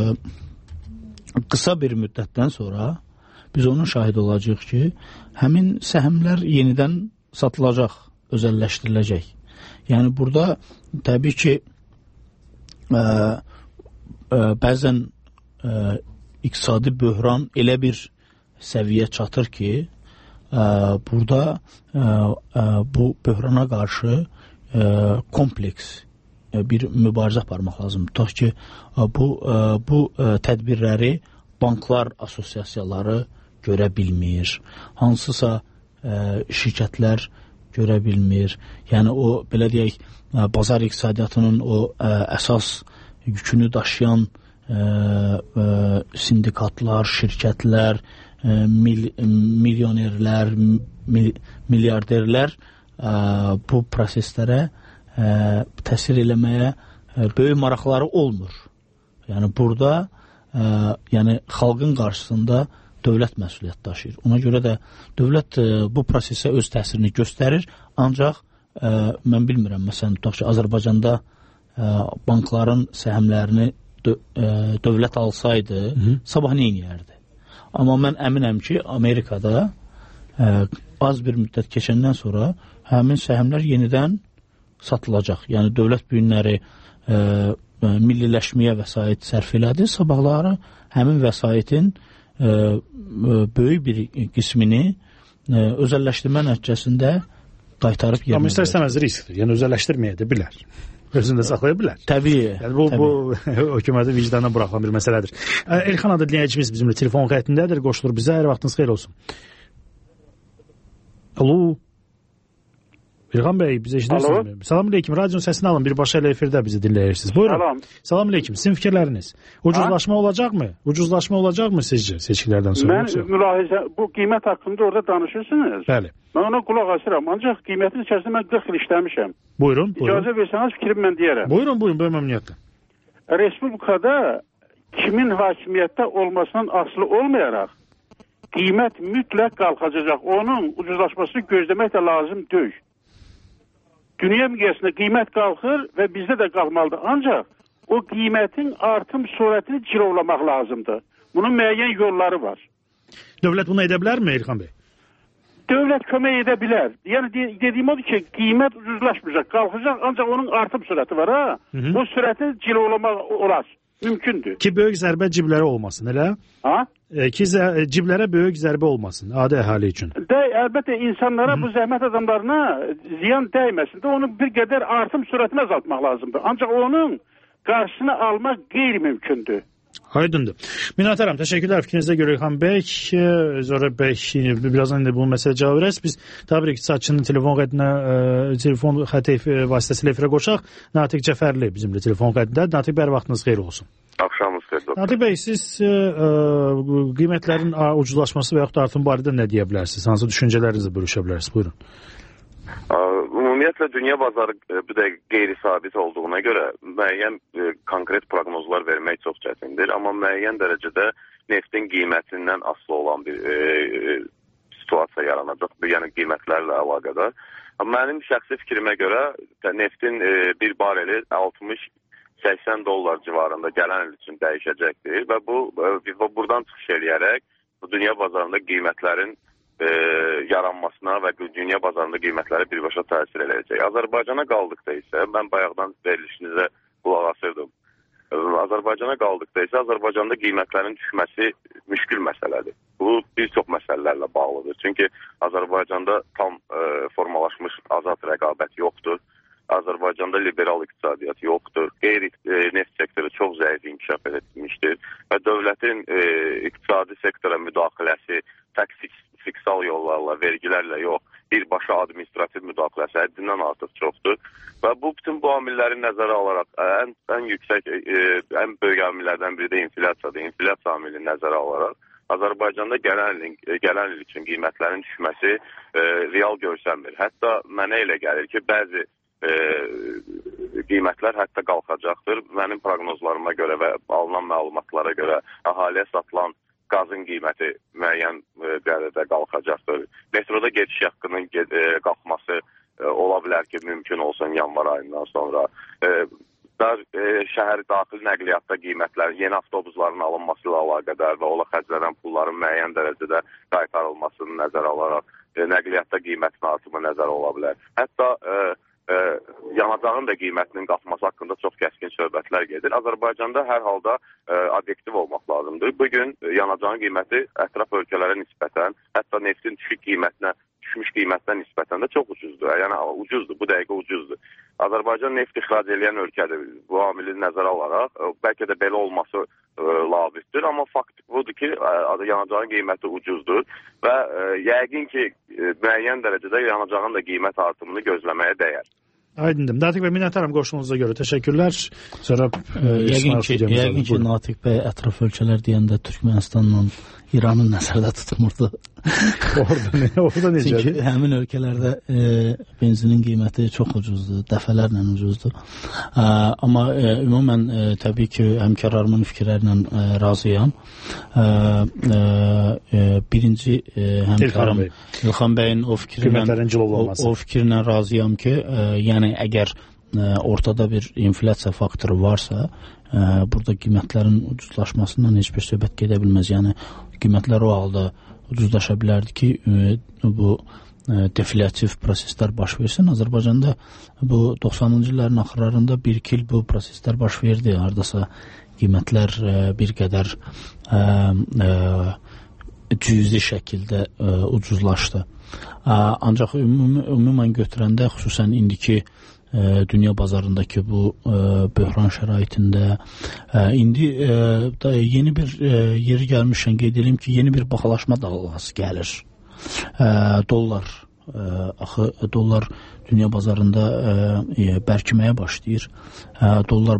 qısa bir müddətdən sonra biz onun şahidi olacağıq ki, həmin səhmlər yenidən satılacaq, özəlləşdiriləcək. Yəni, burada təbii ki, bəzən iqtisadi böhran elə bir səviyyə çatır ki, burada bu böhrana qarşı kompleks bir mübarizə aparmaq lazımdır. Tutaq ki, bu tədbirləri banklar asosiasiyaları görə bilmir, hansısa şirkətlər görə bilmir. Yəni, o, belə deyək, bazar iqtisadiyyatının o əsas yükünü daşıyan sindikatlar, şirkətlər, milyonerlər, milyarderlər bu proseslərə təsir eləməyə böyük maraqları olmur. Yəni, burada xalqın qarşısında dövlət məsuliyyət daşıyır. Ona görə də dövlət bu prosesə öz təsirini göstərir, ancaq mən bilmirəm, məsələn, tutaq ki, Azərbaycanda bankların səhmlərini dövlət alsaydı, sabah nə eləyərdi? Amma mən əminəm ki, Amerikada az bir müddət keçəndən sonra həmin səhmlər yenidən satılacaq. Yəni, dövlət bütünləri milliləşməyə vəsait sərf elədi, sabahları həmin vəsaitin böyük bir qismini özəlləşdirmə nəticəsində qaytarıb yerinə. Amma istər-istəməz riskdir. Yəni, özəlləşdirməyə də bilər. Özündə saxlaya bilər. Təbii. Yəni, bu hökumətin vicdanına buraxılan bir məsələdir. Elxan adlı dinləyicimiz bizimlə telefon xəttindədir. Qoşulur bizə. Hər vaxtınız xeyir olsun. Alo. İlğan bəy, bizə eşidirsiniz mi? Salam aleyküm. Radionun səsini alın. Birbaşa ilə efirdə bizi dinləyirsiniz. Buyurun. Salam. Salam aleyküm. Sizin fikirləriniz. Ucuzlaşma olacaqmı? Ucuzlaşma olacaqmı sizcə seçkilərdən sonra? Mən mülahizə, bu qiymət haqqında orada danışırsınız. Bəli. Mən ona qulaq asıram. Ancaq qiymətin içərisində mən 40 il işləmişəm. Buyurun. İcazə versəniz fikrimi mən deyərəm. Buyurun, böyle məmnuniyyətlə. Respublikada kimin hakimiyyətdə olmasından asılı olmayaraq qiymət mütləq qalxacaq. Onun ucuzlaşmasını gözləmək də lazım deyil. Dünya miqyasında qiymət qalxır və bizdə də qalmalıdır. Ancaq o qiymətin artım sürətini cilovlamaq lazımdır. Bunun müəyyən yolları var. Dövlət bunu edə bilərmi İlxan bəy? Dövlət kömək edə bilər. Yəni dediyim odur ki, qiymət ucuzlaşmayacaq, qalxacaq, ancaq onun artım sürəti var, ha? Bu sürəti cilovlamaq olar. Mümkündür. Ki böyük zərbə ciblərə olmasın, elə? Ha? Ki ciblərə böyük zərbə olmasın, adi əhali üçün. Əlbəttə insanlara, bu zəhmət adamlarına ziyan dəyməsin də onu bir qədər artım sürətini azaltmaq lazımdır. Ancaq onun qarşısını almaq qeyri-mümkündür. Aydındır. Minnətdaram. Təşəkkürlər fikrinizə görə İlxan bəy. Zora bəy, birazdan indi bu məsələ cavab verəriz. Biz tabii iqtisadçının telefon xətti vasitəsilə efirə qoşaq. Natiq Cəfərli bizimlə telefon xəttində. Natiq bəy, vaxtınız xeyir olsun. Axşamınız xeyir olsun. Natiq bəy, siz qiymətlərin ucuzlaşması və yaxud da artım barədə nə deyə bilərsiniz? Hansı düşüncələrinizi bölüşə bilərsiniz? Buyurun. Ümumiyyətlə dünya bazarı bir də qeyri-sabit olduğuna görə müəyyən konkret proqnozlar vermək çox çətindir, amma müəyyən dərəcədə neftin qiymətindən asılı olan bir situasiya yaranacaq, yəni qiymətlərlə əlaqədar. Mənim şəxsi fikrimə görə neftin bir bareli 60-80 dollar civarında gələn il üçün dəyişəcəkdir və buradan çıxış eləyərək dünya bazarında qiymətlərin yaranmasına və dünya bazarında qiymətləri birbaşa təsir edəcək. Azərbaycana qaldıqda isə, mən bayaqdan verilişinizə qulaq asırdım. Azərbaycana qaldıqda isə Azərbaycanda qiymətlərin düşməsi müşkül məsələdir. Bu bir çox məsələlərlə bağlıdır. Çünki Azərbaycanda tam formalaşmış azad rəqabət yoxdur. Azərbaycanda liberal iqtisadiyyat yoxdur. Qeyri-neft sektoru çox zəif inkişaf etmişdir və dövlətin iqtisadi sektora müdaxiləsi fiskal yollarla, vergilərlə yox, birbaşa administrativ müdaxiləsi həddindən artıq çoxdur. Və bütün bu amilləri nəzərə alaraq ən böyük amillərdən biri də inflyasiyadır. İnflyasiya amilini nəzərə alaraq Azərbaycanda gələn il üçün qiymətlərin düşməsi real görsənmir. Hətta mənə elə gəlir ki, bəzi qiymətlər hətta qalxacaqdır. Mənim proqnozlarıma görə və alınan məlumatlara görə əhaliyə satılan qazın qiyməti müəyyən dərəcədə qalxacaqdır. Metroda gediş haqqının qalxması ola bilər ki, mümkün olsun yanvar ayından sonra. Şəhər daxil nəqliyyatda qiymətlər, yeni avtobusların alınması ilə əlaqədar və ola xərclənən pulların müəyyən dərəcədə qaytarılmasını nəzərə alaraq nəqliyyatda qiymətin artımı nəzərə ola bilər. Hətta yanacağın da qiymətinin qalxması haqqında çox kəskin söhbətlər gedir. Azərbaycanda hər halda obyektiv olmaq lazımdır. Bugün yanacağın qiyməti ətraf ölkələrə nisbətən, hətta neftin düşmüş qiymətinə nisbətən də çox ucuzdur. Yəni ucuzdur, bu dəqiqə ucuzdur. Azərbaycan neft ixrac edən ölkədir. Bu amili nəzərə alaraq bəlkə də belə olması labiddir, amma fakt budur ki, yanacağın qiyməti ucuzdur və yəqin ki, müəyyən dərəcədə yanacağın da qiymət artımını gözləməyə dəyər. Aydındır. Natiq bəy, minnətdaram qoşulduğunuza görə. Təşəkkürlər. Sonra yəqin ki, Natiq bəy ətraf ölkələr deyəndə Türkmənistanla İranın nəzərdə tutmurdu. Orada necədir? Çünki həmin ölkələrdə benzinin qiyməti çox ucuzdur, dəfələrlə ucuzdur. Amma ümumən təbii ki, həmkarlarımın fikirlərlə razıyam. Birinci həmkarım İlxan bəyin o fikirlə razıyam ki, yəni əgər ortada bir inflyasiya faktoru varsa, burada qiymətlərin ucuzlaşmasından heç bir söhbət gedə bilməz. Yəni qiymətlər o halda ucuzlaşa bilərdi ki, bu deflyativ proseslər baş versin. Azərbaycanda bu 90-cı illərin axırlarında 1-2 il bu proseslər baş verdi. Hardasa qiymətlər bir qədər cüzi şəkildə ucuzlaşdı. Ancaq ümumən götürəndə, xüsusən indiki dünya bazarındakı bu böhran şəraitində indi yeni bir yeri gəlmişən qeyd edim ki, yeni bir bahalaşma dalğası gəlir. Dollar dünya bazarında bərkiməyə başlayır. Dollar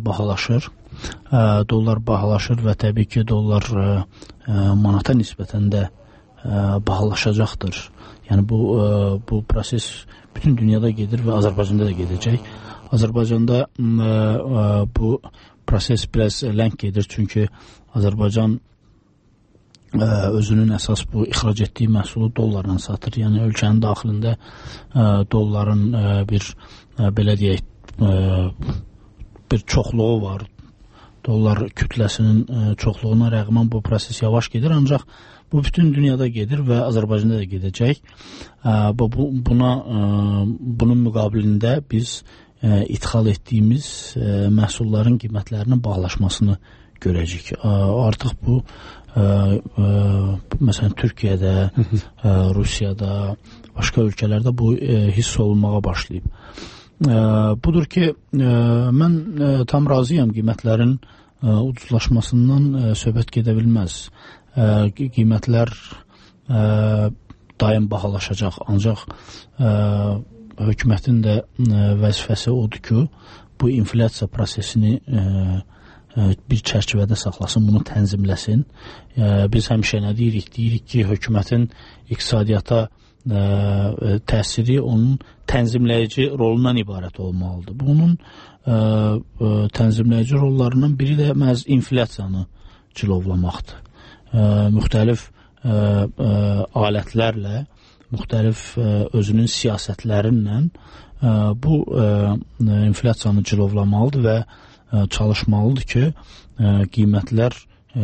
bahalaşır və təbii ki, dollar manata nisbətən də bahalaşacaqdır. Yəni bu proses bütün dünyada gedir və Azərbaycanda da gedəcək. Azərbaycanda bu proses biraz ləng gedir, çünki Azərbaycan özünün əsas bu ixrac etdiyi məhsulu dollarla satır. Yəni ölkənin daxilində dolların belə deyək, bir çoxluğu var. Dollar kütləsinin çoxluğuna rəğmən bu proses yavaş gedir, ancaq bu bütün dünyada gedir və Azərbaycanda da gedəcək. Bunun müqabilində biz ithal etdiyimiz məhsulların qiymətlərinin bahalaşmasını görəcəyik. Artıq bu məsələn Türkiyədə, Rusiyada, başqa ölkələrdə bu hiss olunmağa başlayıb. Budur ki, mən tam razıyam, qiymətlərin ucuzlaşmasından söhbət gedə bilməz. Qiymətlər daim bahalaşacaq, ancaq hökumətin də vəzifəsi odur ki, bu inflyasiya prosesini bir çərçivədə saxlasın, bunu tənzimləsin. Biz həmişə nə deyirik? Deyirik ki, hökumətin iqtisadiyyata təsiri onun tənzimləyici rolundan ibarət olmalıdır. Bunun tənzimləyici rollarından biri də məhz inflyasiyanı cilovlamaqdır. Müxtəlif alətlərlə, müxtəlif özünün siyasətlərinlə bu inflyasiyanı cilovlamalıdır və çalışmalıdır ki, qiymətlər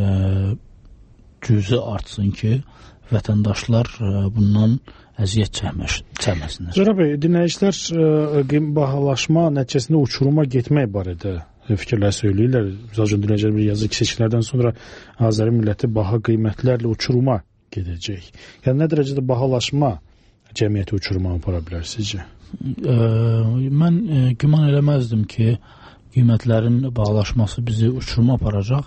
cüzi artsın ki, vətəndaşlar bundan əziyyət çəkməsinlər. Zərər bəy, dinləyicilər bahalaşma nəticəsində uçuruma getmək barədə fikirlər söyləyirlər. Misal üçün dinləyicilər bir yazı ki, seçkilərdən sonra Azəri milləti baha qiymətlərlə uçuruma gedəcək. Yəni nə dərəcədə bahalaşma cəmiyyəti uçuruma apara bilər sizcə? Mən güman eləməzdim ki, qiymətlərin bağlaşması bizi uçuruma aparacaq.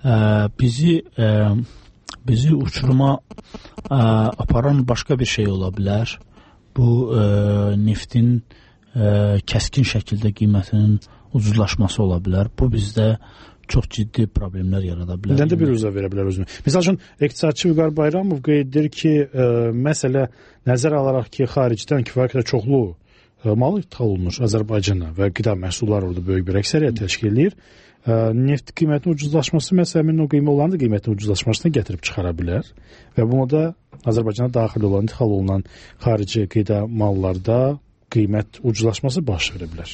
Bizi uçuruma aparan başqa bir şey ola bilər. Bu neftin kəskin şəkildə qiymətinin ucuzlaşması ola bilər. Bu bizdə çox ciddi problemlər yarada bilər. Nədən də bir uzaq verə bilər özünü. Məsəl üçün, iqtisadçı Vüqar Bayramov qeyd edir ki, məsələ nəzər alaraq ki, xaricdən kifayət qədər çoxlu mal ithal olunur Azərbaycana və qida məhsulları orada böyük bir əksəriyyət təşkil edir. Neft qiymətinin ucuzlaşması məsələnin o qiymət olanın da qiymətinin ucuzlaşmasına gətirib çıxara bilər və buna da Azərbaycana daxil olan, ithal olunan xarici qida mallarda qiymət ucuzlaşması baş verə bilər.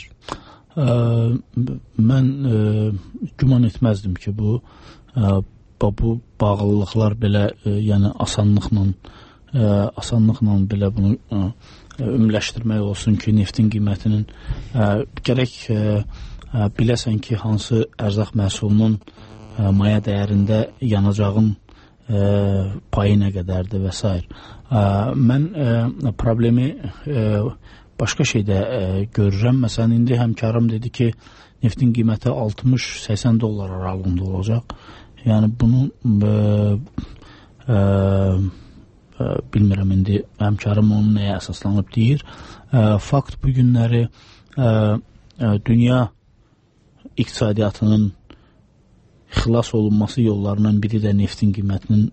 Mən güman etməzdim ki, bu bağlılıqlar belə, yəni asanlıqla belə bunu ümləşdirmək olsun ki, neftin qiymətinin gərək biləsən ki, hansı ərzaq məhsulunun maya dəyərində yanacağın payı nə qədərdir və s. Mən problemi başqa şeydə görürəm. Məsələn, indi həmkarım dedi ki, neftin qiyməti 60-80 dollar aralığında olacaq. Yəni, bunu bilmirəm, indi həmkarım onun nəyə əsaslanıb deyir. Fakt bu günləri dünya iqtisadiyyatının xilas olunması yollarından biri də neftin qiymətinin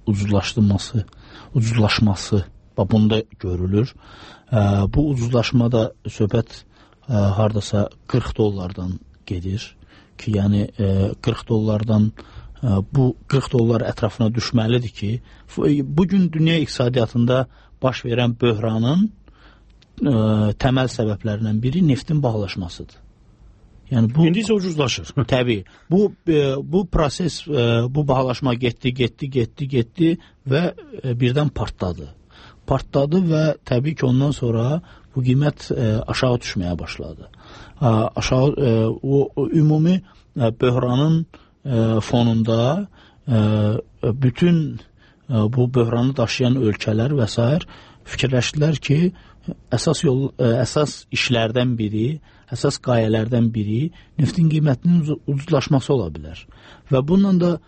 ucuzlaşması bunda görülür. Bu ucuzlaşmada söhbət hardasa 40 dollardan gedir ki, yəni 40 dollardan bu 40 dollar ətrafına düşməlidir ki, bugün dünya iqtisadiyyatında baş verən böhranın təməl səbəblərindən biri neftin bahalaşmasıdır. Yəni bu İndi isə ucuzlaşır. Təbii. Bu proses, bu bahalaşma getdi və birdən partladı. Partladı və təbii ki, ondan sonra bu qiymət aşağı düşməyə başladı. O ümumi böhranın fonunda bütün bu böhranı daşıyan ölkələr və s. fikirləşdilər ki, əsas işlərdən biri, əsas qayələrdən biri neftin qiymətinin ucuzlaşması ola bilər. Və bununla da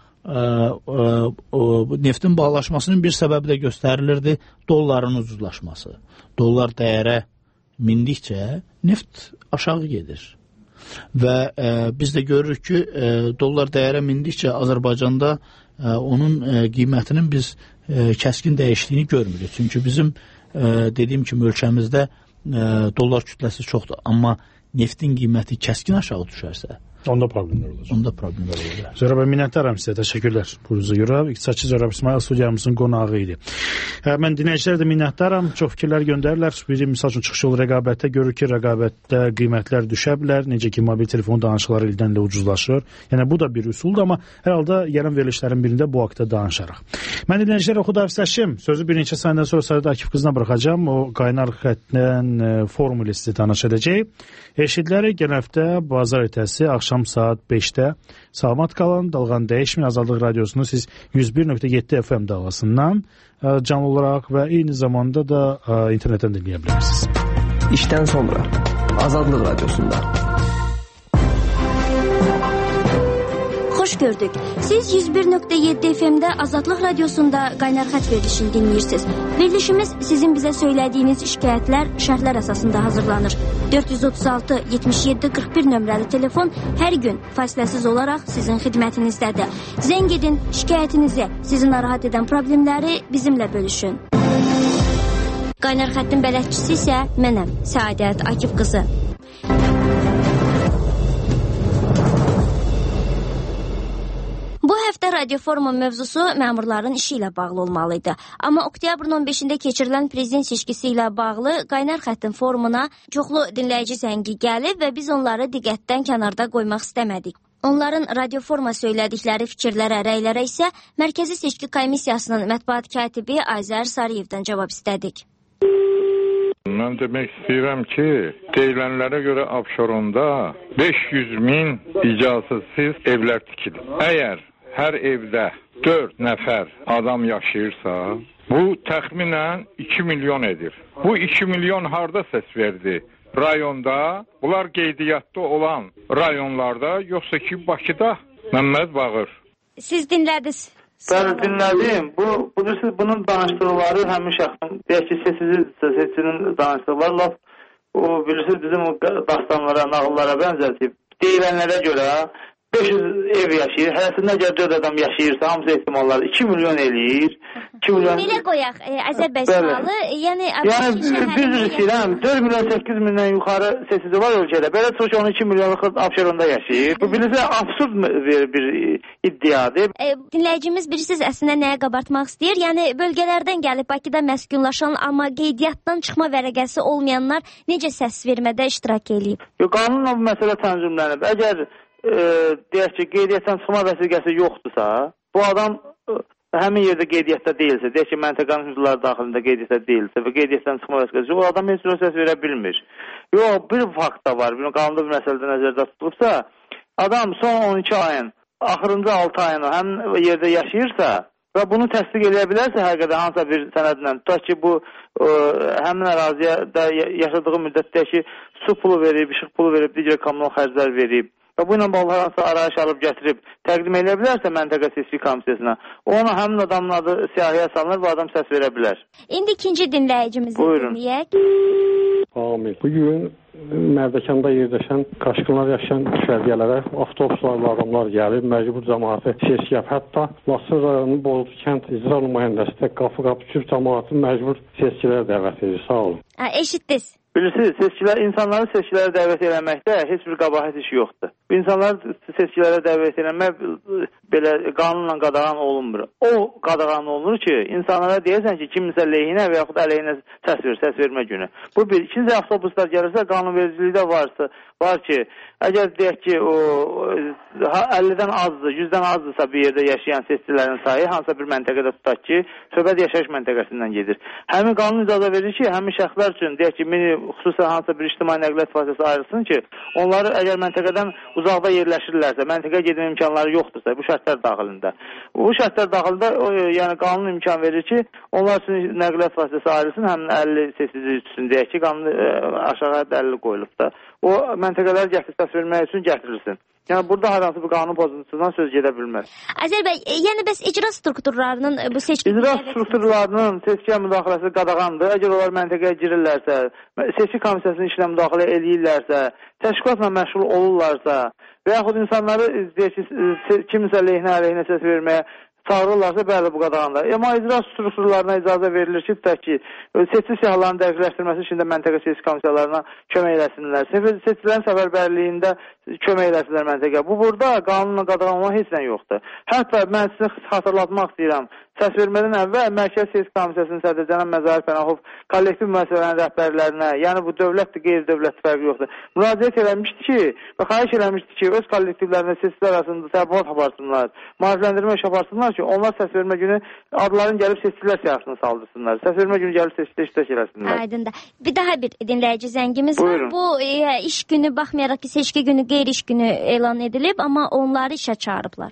neftin bahalaşmasının bir səbəbi də göstərilirdi dolların ucuzlaşması. Dollar dəyərə mindikcə neft aşağı gedir. Və biz də görürük ki, dollar dəyərə mindikcə Azərbaycanda onun qiymətinin biz kəskin dəyişdiyini görmürük. Çünki bizim dediyim kimi ölkəmizdə dollar kütləsi çoxdur. Amma neftin qiyməti kəskin aşağı düşərsə, onda problemlər olacaq. Onda problemlər olacaq. Zöhrə bəy, minnətdaram sizə. Təşəkkürlər. Buyurunuza görə iqtisadçı Zöhrə İsmail studiyamızın qonağı idi. Mən dinləyicilərə də minnətdaram. Çox fikirlər göndərirlər. Biri misal üçün çıxış yolu rəqabətdə görür ki, rəqabətdə qiymətlər düşə bilər. Necə ki, mobil telefon danışıqları ildən ilə ucuzlaşır. Yəni bu da bir üsuldur, amma hər halda gələn verilişlərin birində bu haqda danışarıq. Mən dinləyicilərə xudahafizləşim. Sözü bir neçə saniyədən sonra Sərid Akif qızına buraxacağam. O qaynar xəttlə forum ilə sizə tanış edəcək. Eşidləri gələn həftə bazar ertəsi axşam saat 5-də salamat qalın. Dalğanı dəyişməyin. Azadlıq Radiosunu siz 101.7 FM dalğasından canlı olaraq və eyni zamanda da internetdən dinləyə bilərsiniz. İşdən sonra Azadlıq Radiosunda. Xoş gördük. Siz 101.7 FM-də Azadlıq Radiosunda qaynar xətt verilişini dinləyirsiniz. Verilişimiz sizin bizə söylədiyiniz şikayətlər, şərhlər əsasında hazırlanır. 436-77-41 nömrəli telefon hər gün fasiləsiz olaraq sizin xidmətinizdədir. Zəng edin, şikayətinizi, sizi narahat edən problemləri bizimlə bölüşün. Qaynar xəttin bələdçisi isə mənəm, Səadət Akif qızı. Bu həftə radioforumun mövzusu məmurların işi ilə bağlı olmalıydı. Amma oktyabrın 15-də keçirilən prezident seçkisi ilə bağlı qaynar xəttin forumuna çoxlu dinləyici zəngi gəlib və biz onları diqqətdən kənarda qoymaq istəmədik. Onların radioforuma söylədikləri fikirlərə, rəylərə isə Mərkəzi Seçki Komissiyasının mətbuat katibi Ayzər Sarıyevdən cavab istədik. Mən demək istəyirəm ki, deyilənlərə görə Abşeronda 500 min icazəsiz evlər tikilib. Əgər hər evdə 4 nəfər adam yaşayırsa, bu təxminən 2 milyon edir. Bu 2 milyon harda səs verdi? Rayonda, bunlar qeydiyyatda olan rayonlarda, yoxsa ki Bakıda? Məmməd Bağır. Siz dinlədiniz. Bəli, dinlədim. Bunun danışdıqları həmin şəxsin, deyək ki, seçicinin danışdıqları, bilirsiniz, bizim o dastanlara, nağıllara bənzətib. Deyilənlərə görə 500 ev yaşayır. Hərəsində əgər 4 adam yaşayırsa, hamısı ehtimalları 2 milyon eləyir. 2 milyon... Belə qoyaq, Azər bəy sualı. Yəni düz istəyirəm, 4 milyon 8 mindən yuxarı seçici var ölkədə. Belə çox 12 milyonluq Abşeronda yaşayır. Bu bilirsiniz, absurd bir iddiadır. Dinləyicimiz bilirsiniz, əslində nəyə qabartmaq istəyir? Yəni bölgələrdən gəlib Bakıda məskunlaşan, amma qeydiyyatdan çıxma vərəqəsi olmayanlar necə səs vermədə iştirak eləyib? Qanunla bu məsələ tənzimlənib. Əgər deyək ki, qeydiyyatdan çıxma vəsiqəsi yoxdursa, bu adam həmin yerdə qeydiyyatda deyilsə, deyək ki, məntəqənin hüdudları daxilində qeydiyyatda deyilsə və qeydiyyatdan çıxma vəsiqəsi, o adam heç bir səs verə bilmir. Yox, bir fakt da var, qanunda bir məsələdə nəzərdə tutulubsa, adam son 12 ayın, axırıncı 6 ayını həmin yerdə yaşayırsa və bunu təsdiq edə bilərsə həqiqətən hansısa bir sənədlə, tutaq ki, bu həmin əraziyə yaşadığı müddətdə ki, su pulu verib, işıq pulu verib, digər kommunal xərclər verib, və bu ilə bağlı hansısa arayış alıb gətirib təqdim edə bilərsə məntəqə seçki komissiyasına, ona həmin adamın adı siyahıya salınır və adam səs verə bilər. İndi ikinci dinləyicimizi dinləyək. Amin. Bugün Mərdəkanda yerləşən qaçqınlar yaşayan düşərgələrə avtobuslarla adamlar gəlib, məcbur cəmaatı seçki yap. Hətta Laçın rayonunun Bozdu kənd icra nümayəndəsi də qapı-qapı düşüb cəmaatı məcbur seçkilərə dəvət edir. Sağ olun. Eşitdiniz. Bilirsiniz, insanları seçkilərə dəvət eləməkdə heç bir qəbahət işi yoxdur. İnsanları seçkilərə dəvət eləmək belə qanunla qadağan olunmur. O qadağan olunur ki, insanlara deyəsən ki, kiminsə lehinə və yaxud əleyhinə səs vermə günü. Bu bir. İkinci avtobuslar gəlirsə, qanunvericilikdə var ki, əgər deyək ki, 50-dən azdır, 100-dən azdırsa bir yerdə yaşayan seçicilərin sayı, hansısa bir məntəqədə tutaq ki, söhbət yaşayış məntəqəsindən gedir. Həmin qanun icazə verir ki, həmin şəxslər üçün, deyək ki, xüsusən hansısa bir ictimai nəqliyyat vasitəsi ayrılsın ki, onları əgər məntəqədən uzaqda yerləşirlərsə, məntəqə gedmə imkanları yoxdursa, bu şərtlər daxilində. Bu şərtlər daxilində, yəni qanun imkan verir ki, onlar üçün nəqliyyat vasitəsi ayrılsın, həmin 50 seçici üçün deyək ki, qanun aşağı 50 qoyulub da. O məntəqələr səs vermək üçün gətirilsin. Yəni burada hər hansı bir qanun pozuntusundan söz gedə bilməz. Azər bəy, yəni bəs icra strukturlarının bu seçki... İcra strukturlarının seçkiyə müdaxiləsi qadağandır. Əgər onlar məntəqəyə girirlərsə, seçki komissiyasının işinə müdaxilə edirlərsə, təşkilatla məşğul olurlarsa və yaxud insanları kimisə əleyhinə səs verməyə çağırırlarsa, bəli, bu qadağandır. Amma icra strukturlarına icazə verilir ki, ki, seçki siyahılarının dəqiqləşdirməsi üçün də məntəqə seçki komissiyalarına kömək eləsinlər. Seçkilərin səfərbərliyində kömək eləsinlər məntəqə. Bu, burada qanunla qadağan olan heç nə yoxdur. Hətta mən sizə xatırlatmaq istəyirəm, səs vermədən əvvəl Mərkəzi Seçki Komissiyasının sədri cənab Məzahir Pənahov kollektiv müəssisələrin rəhbərlərinə, yəni bu dövlətdir, qeyri-dövlətli fərqi yoxdur, müraciət eləmişdi ki, və xahiş eləmişdi ki, öz kollektivlərinə seçkiler arasında təbliğat aparsınlar, maarifləndirmə iş aparsınlar ki, onlar səs vermə günü adların gəlib seçkilər siyahısını saldırsınlar. Səs vermə günü gəlib seçkidə iştirak eləsinlər. Aydındır. Bir daha bir dinləyici zəngimiz var. Bu iş günü baxmayaraq ki, seçki günü, qeyri-iş günü elan edilib, amma onları işə çağırıblar.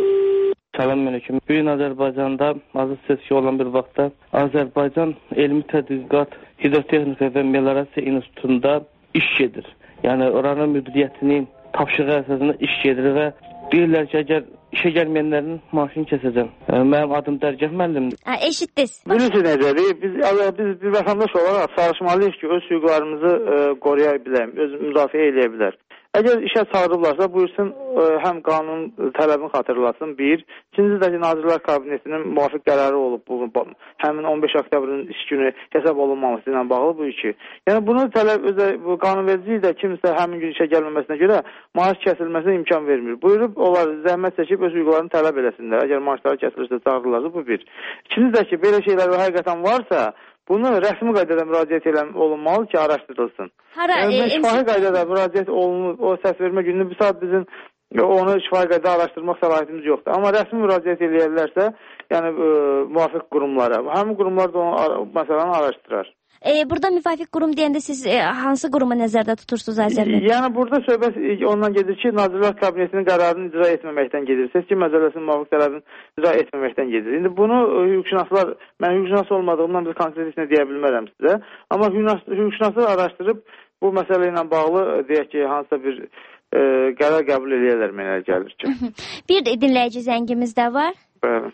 Salam aleyküm. Bu gün Azərbaycanda azad seçki olan bir vaxtda Azərbaycan Elmi Tədqiqat Hidrotexnika və Meliorasiya İnstitutunda iş gedir. Yəni oranın müdiriyyətinin tapşırığı əsasında iş gedir və deyirlər ki, əgər işə gəlməyənlərin maaşını kəsəcəm. Mənim adım Dərgah müəllimdir. Eşitdiniz. Bilirsiniz necədir? Biz bir vətəndaş olaraq çalışmalıyıq ki, öz hüquqlarımızı qoruya bilək, öz müdafiə eləyə bilər. Əgər işə çağırıblarsa, buyursun, həm qanun tələbini xatırlasın, bir. İkincisi də ki, Nazirlər Kabinetinin müvafiq qərarı olub, həmin 15 oktyabrın iş günü hesab olunmaması ilə bağlı bu iki. Yəni, bunu qanunvericilik də kimsə həmin gün işə gəlməməsinə görə maaş kəsilməsinə imkan vermir. Buyurub, onlar zəhmət çəkib öz hüquqlarını tələb eləsinlər. Əgər maaşları kəsilirsə, çağırırlarsa, bu bir. İkincisi də ki, belə şeylər həqiqətən varsa, bunu rəsmi qaydada müraciət olunmalı ki, araşdırılsın. Yəni, şifahi qaydada müraciət olunur, o səs vermə gününü bir saat bizim onu şifahi qaydada araşdırmaq səlahiyyətimiz yoxdur. Amma rəsmi müraciət eləyərlərsə, yəni müvafiq qurumlara, həmin qurumlar da onu məsələni araşdırar. Burada müvafiq qurum deyəndə siz hansı qurumu nəzərdə tutursunuz Azər bəy? Yəni burada söhbət ondan gedir ki, Nazirlər Kabinetinin qərarını icra etməməkdən gedir. Seçki məcəlləsinin müvafiq tələbini icra etməməkdən gedir. İndi bunu hüquqşünaslar, mən hüquqşünas olmadığımdan biz konkret heç nə deyə bilmərəm sizə. Amma hüquqşünaslar araşdırıb bu məsələ ilə bağlı deyək ki, hansısa bir qərar qəbul edərlər mənə gəlir ki. Bir dinləyici zəngimiz də var. Bəli.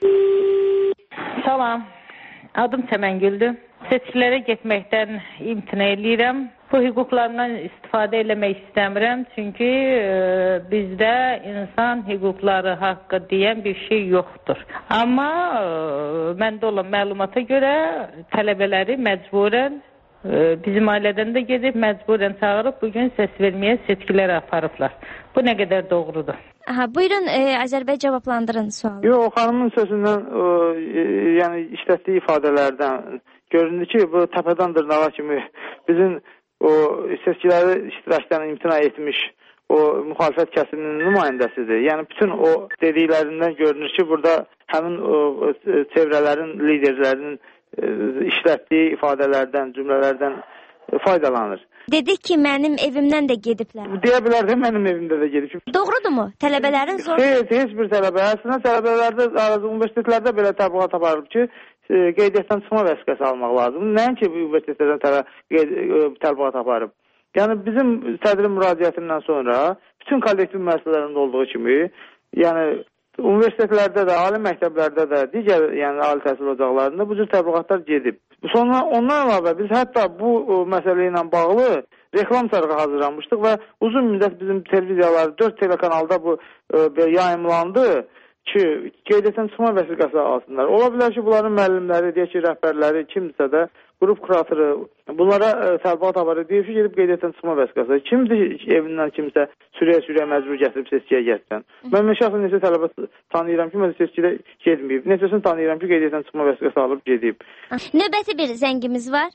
Salam. Adım Səməngüldür. Seçkilərə getməkdən imtina edirəm. Bu hüquqlarımdan istifadə eləmək istəmirəm. Çünki bizdə insan hüquqları haqqı deyən bir şey yoxdur. Amma məndə olan məlumata görə tələbələri məcburən bizim ailədən də gedib məcburən çağırıb bugün səs verməyə seçkilərə aparıblar. Bu nə qədər doğrudur? Buyurun Azər bəy cavablandırın sualı. Yox, o xanımın sözündən yəni işlətdiyi ifadələrdən göründü ki, bu təpədən dırnağa kimi bizim o seçkiləri iştirakdan imtina etmiş o müxalifət kəsiminin nümayəndəsidir. Yəni bütün o dediklərindən görünür ki, burada həmin o çevrələrin, liderlərinin işlətdiyi ifadələrdən, cümlələrdən faydalanır. Dedik ki, mənim evimdən də gediblər. Deyə bilər də mənim evimdə də gedib. Doğrudurmu? Tələbələrin zor... Heç bir tələbə. Əslində tələbələrdə, universitetlərdə belə təbliğat aparılıb ki, qeydiyyatdan çıxma vəsiqəsi almaq lazım. Nəinki universitetlərdən təbliğat aparıb. Yəni bizim sədrin müraciətindən sonra bütün kollektiv müəssisələrində olduğu kimi, yəni universitetlərdə də, ali məktəblərdə də, digər yəni ali təhsil ocaqlarında bu cür təbliğatlar gedib. Sonra ondan əlavə biz hətta bu məsələ ilə bağlı reklam sərgi hazırlamışdıq və uzun müddət bizim televiziyalar 4 telekanalda bu yayımlandı ki, qeydiyyatdan çıxma vəsiqəsi alsınlar. Ola bilər ki, bunların müəllimləri, deyək ki, rəhbərləri, kimsə də, qrup kuratoru bunlara təbliğat aparır, deyir ki, gedib qeydiyyatdan çıxma vəsiqəsi. Kimdir evindən kimsə sürəyə məcbur gətirib seçkiyə getsən? Mən şəxsən neçə tələbə tanıyıram ki, mən seçkidə getməyib. Neçəsini tanıyıram ki, qeydiyyatdan çıxma vəsiqəsi alıb gedib. Növbəti bir zəngimiz var.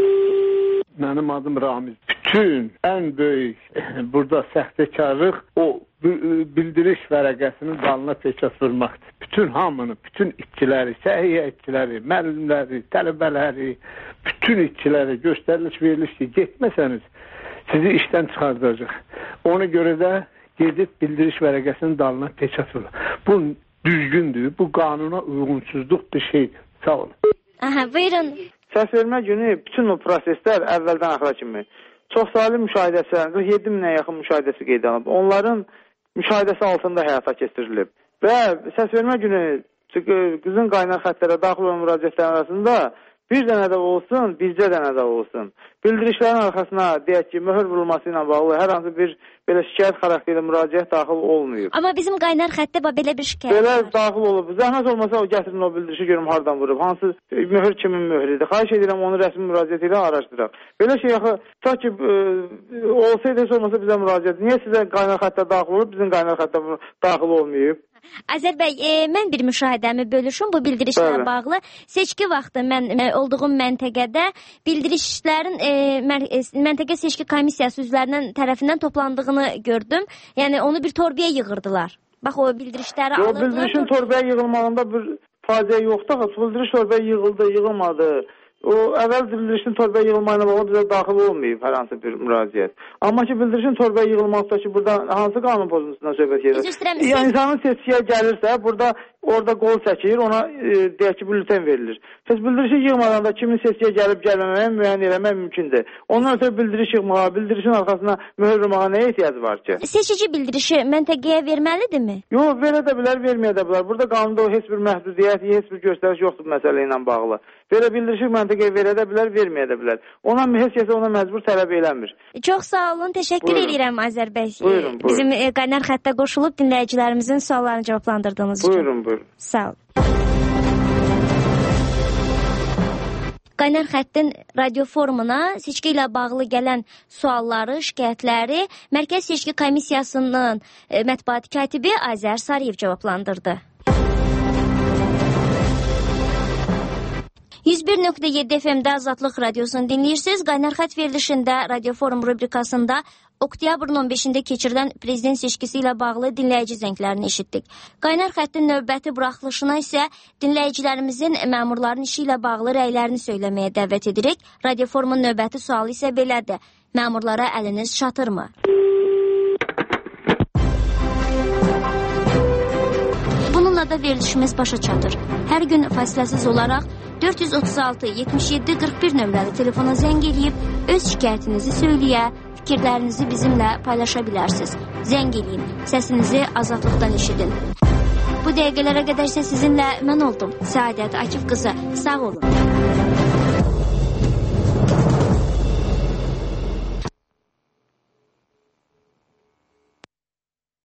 Mənim adım Ramiz. Bütün ən böyük burada səxtəkarlıq o bildiriş vərəqəsinin dalına peçat vurmaqdır. Bütün hamını, bütün işçiləri, səhiyyə işçiləri, müəllimləri, tələbələri, bütün işçiləri göstərilir, verilir ki, getməsəniz sizi işdən çıxardacaq. Ona görə də gedib bildiriş vərəqəsinin dalına peçat vurur. Bu düzgündür, bu qanuna uyğunsuzluq bir şeydir. Sağ olun. Buyurun. Səs vermə günü bütün o proseslər əvvəldən axıra kimi çox saylı müşahidəçilərin 47 minə yaxın müşahidəsi qeydə alınıb. Onların müşahidəsi altında həyata keçirilib. Və səs vermə günü qızın qaynar xətlərə daxil olan müraciətlərin arasında bir dənə də olsun, bircə dənə də olsun. Bildirişlərin arxasına deyək ki, möhür vurulması ilə bağlı hər hansı bir belə şikayət xarakterli müraciət daxil olmayıb. Amma bizim qaynar xəttə belə bir şikayət belə var. Daxil olub. Zəhmət olmasa o gətirin o bildirişi görüm hardan vurub. Hansı möhür kimin möhrüdür? Xahiş edirəm onu rəsmi müraciət ilə araşdıraq. Belə şey axı ta ki olsaydı heç olmasa bizə müraciət. Niyə sizə qaynar xəttə daxil olub, bizim qaynar xəttə daxil olmayıb? Azər bəy, mən bir müşahidəmi bölüşüm bu bildirişlərlə bağlı. Seçki vaxtı mən olduğum məntəqədə bildirişlərin məntəqə seçki komissiyası üzvlərinin tərəfindən toplandığını gördüm. Yəni onu bir torbaya yığırdılar. Bax o bildirişləri alırdılar. O bildirişin torbaya yığılmağında bir faciə yoxdur. Bildiriş torbaya yığıldı, yığılmadı. O əvvəl bildirişin torbaya yığılmayla bağlı bizə daxil olmayıb hər hansı bir müraciət. Amma ki bildirişin torbaya yığılması ki burada hansı qanun pozuntusundan söhbət gedir? Yəni insanın seçkiyə gəlirsə burada orada qol çəkir, ona deyək ki bülten verilir. Siz bildirişi yığmadan da kimin seçkiyə gəlib gəlməməyə müəyyən eləmək mümkündür. Ondan ötürü bildiriş yığmağa, bildirişin arxasına möhür vurmağa nə ehtiyac var ki? Seçici bildirişi məntəqəyə verməlidirmi? Yox, verə də bilər, verməyə də bilər. Burada qanunda heç bir məhdudiyyət, heç bir göstəriş yoxdur məsələ ilə bağlı. Belə bildirişi məntəqəyə verə də bilər, verməyə də bilər. Ona heç kəsə ona məcbur tələb eləmir. Çox sağ olun, təşəkkür edirəm Azər bəy. Buyurun. Bizim qaynar xəttə qoşulub dinləyicilərimizin suallarını cavablandırdığınız üçün. Buyurun. Sağ ol. Qaynar xəttin radio forumuna seçki ilə bağlı gələn sualları, şikayətləri Mərkəz Seçki Komissiyasının mətbuat katibi Azər Sarıyev cavablandırdı. 101.7 FM-də Azadlıq Radiosunu dinləyirsiniz. Qaynar xətt verilişində Radio Forum rubrikasında Oktyabrın 15-də keçirilən prezident seçkisi ilə bağlı dinləyici zənglərini eşitdik. Qaynar xəttin növbəti buraxılışına isə dinləyicilərimizin məmurların işi ilə bağlı rəylərini söyləməyə dəvət edirik. Radioforumun növbəti sualı isə belədir. Məmurlara əliniz çatırmı? Bununla da verilişimiz başa çatır. Hər gün fasiləsiz olaraq 436-77-41 nömrəli telefona zəng edib öz şikayətinizi söyləyə, fikirlərinizi bizimlə paylaşa bilərsiniz. Zəng edin, səsinizi azadlıqdan eşidin. Bu dəqiqələrə qədər isə sizinlə mən oldum. Səadət Akif qızı, sağ olun.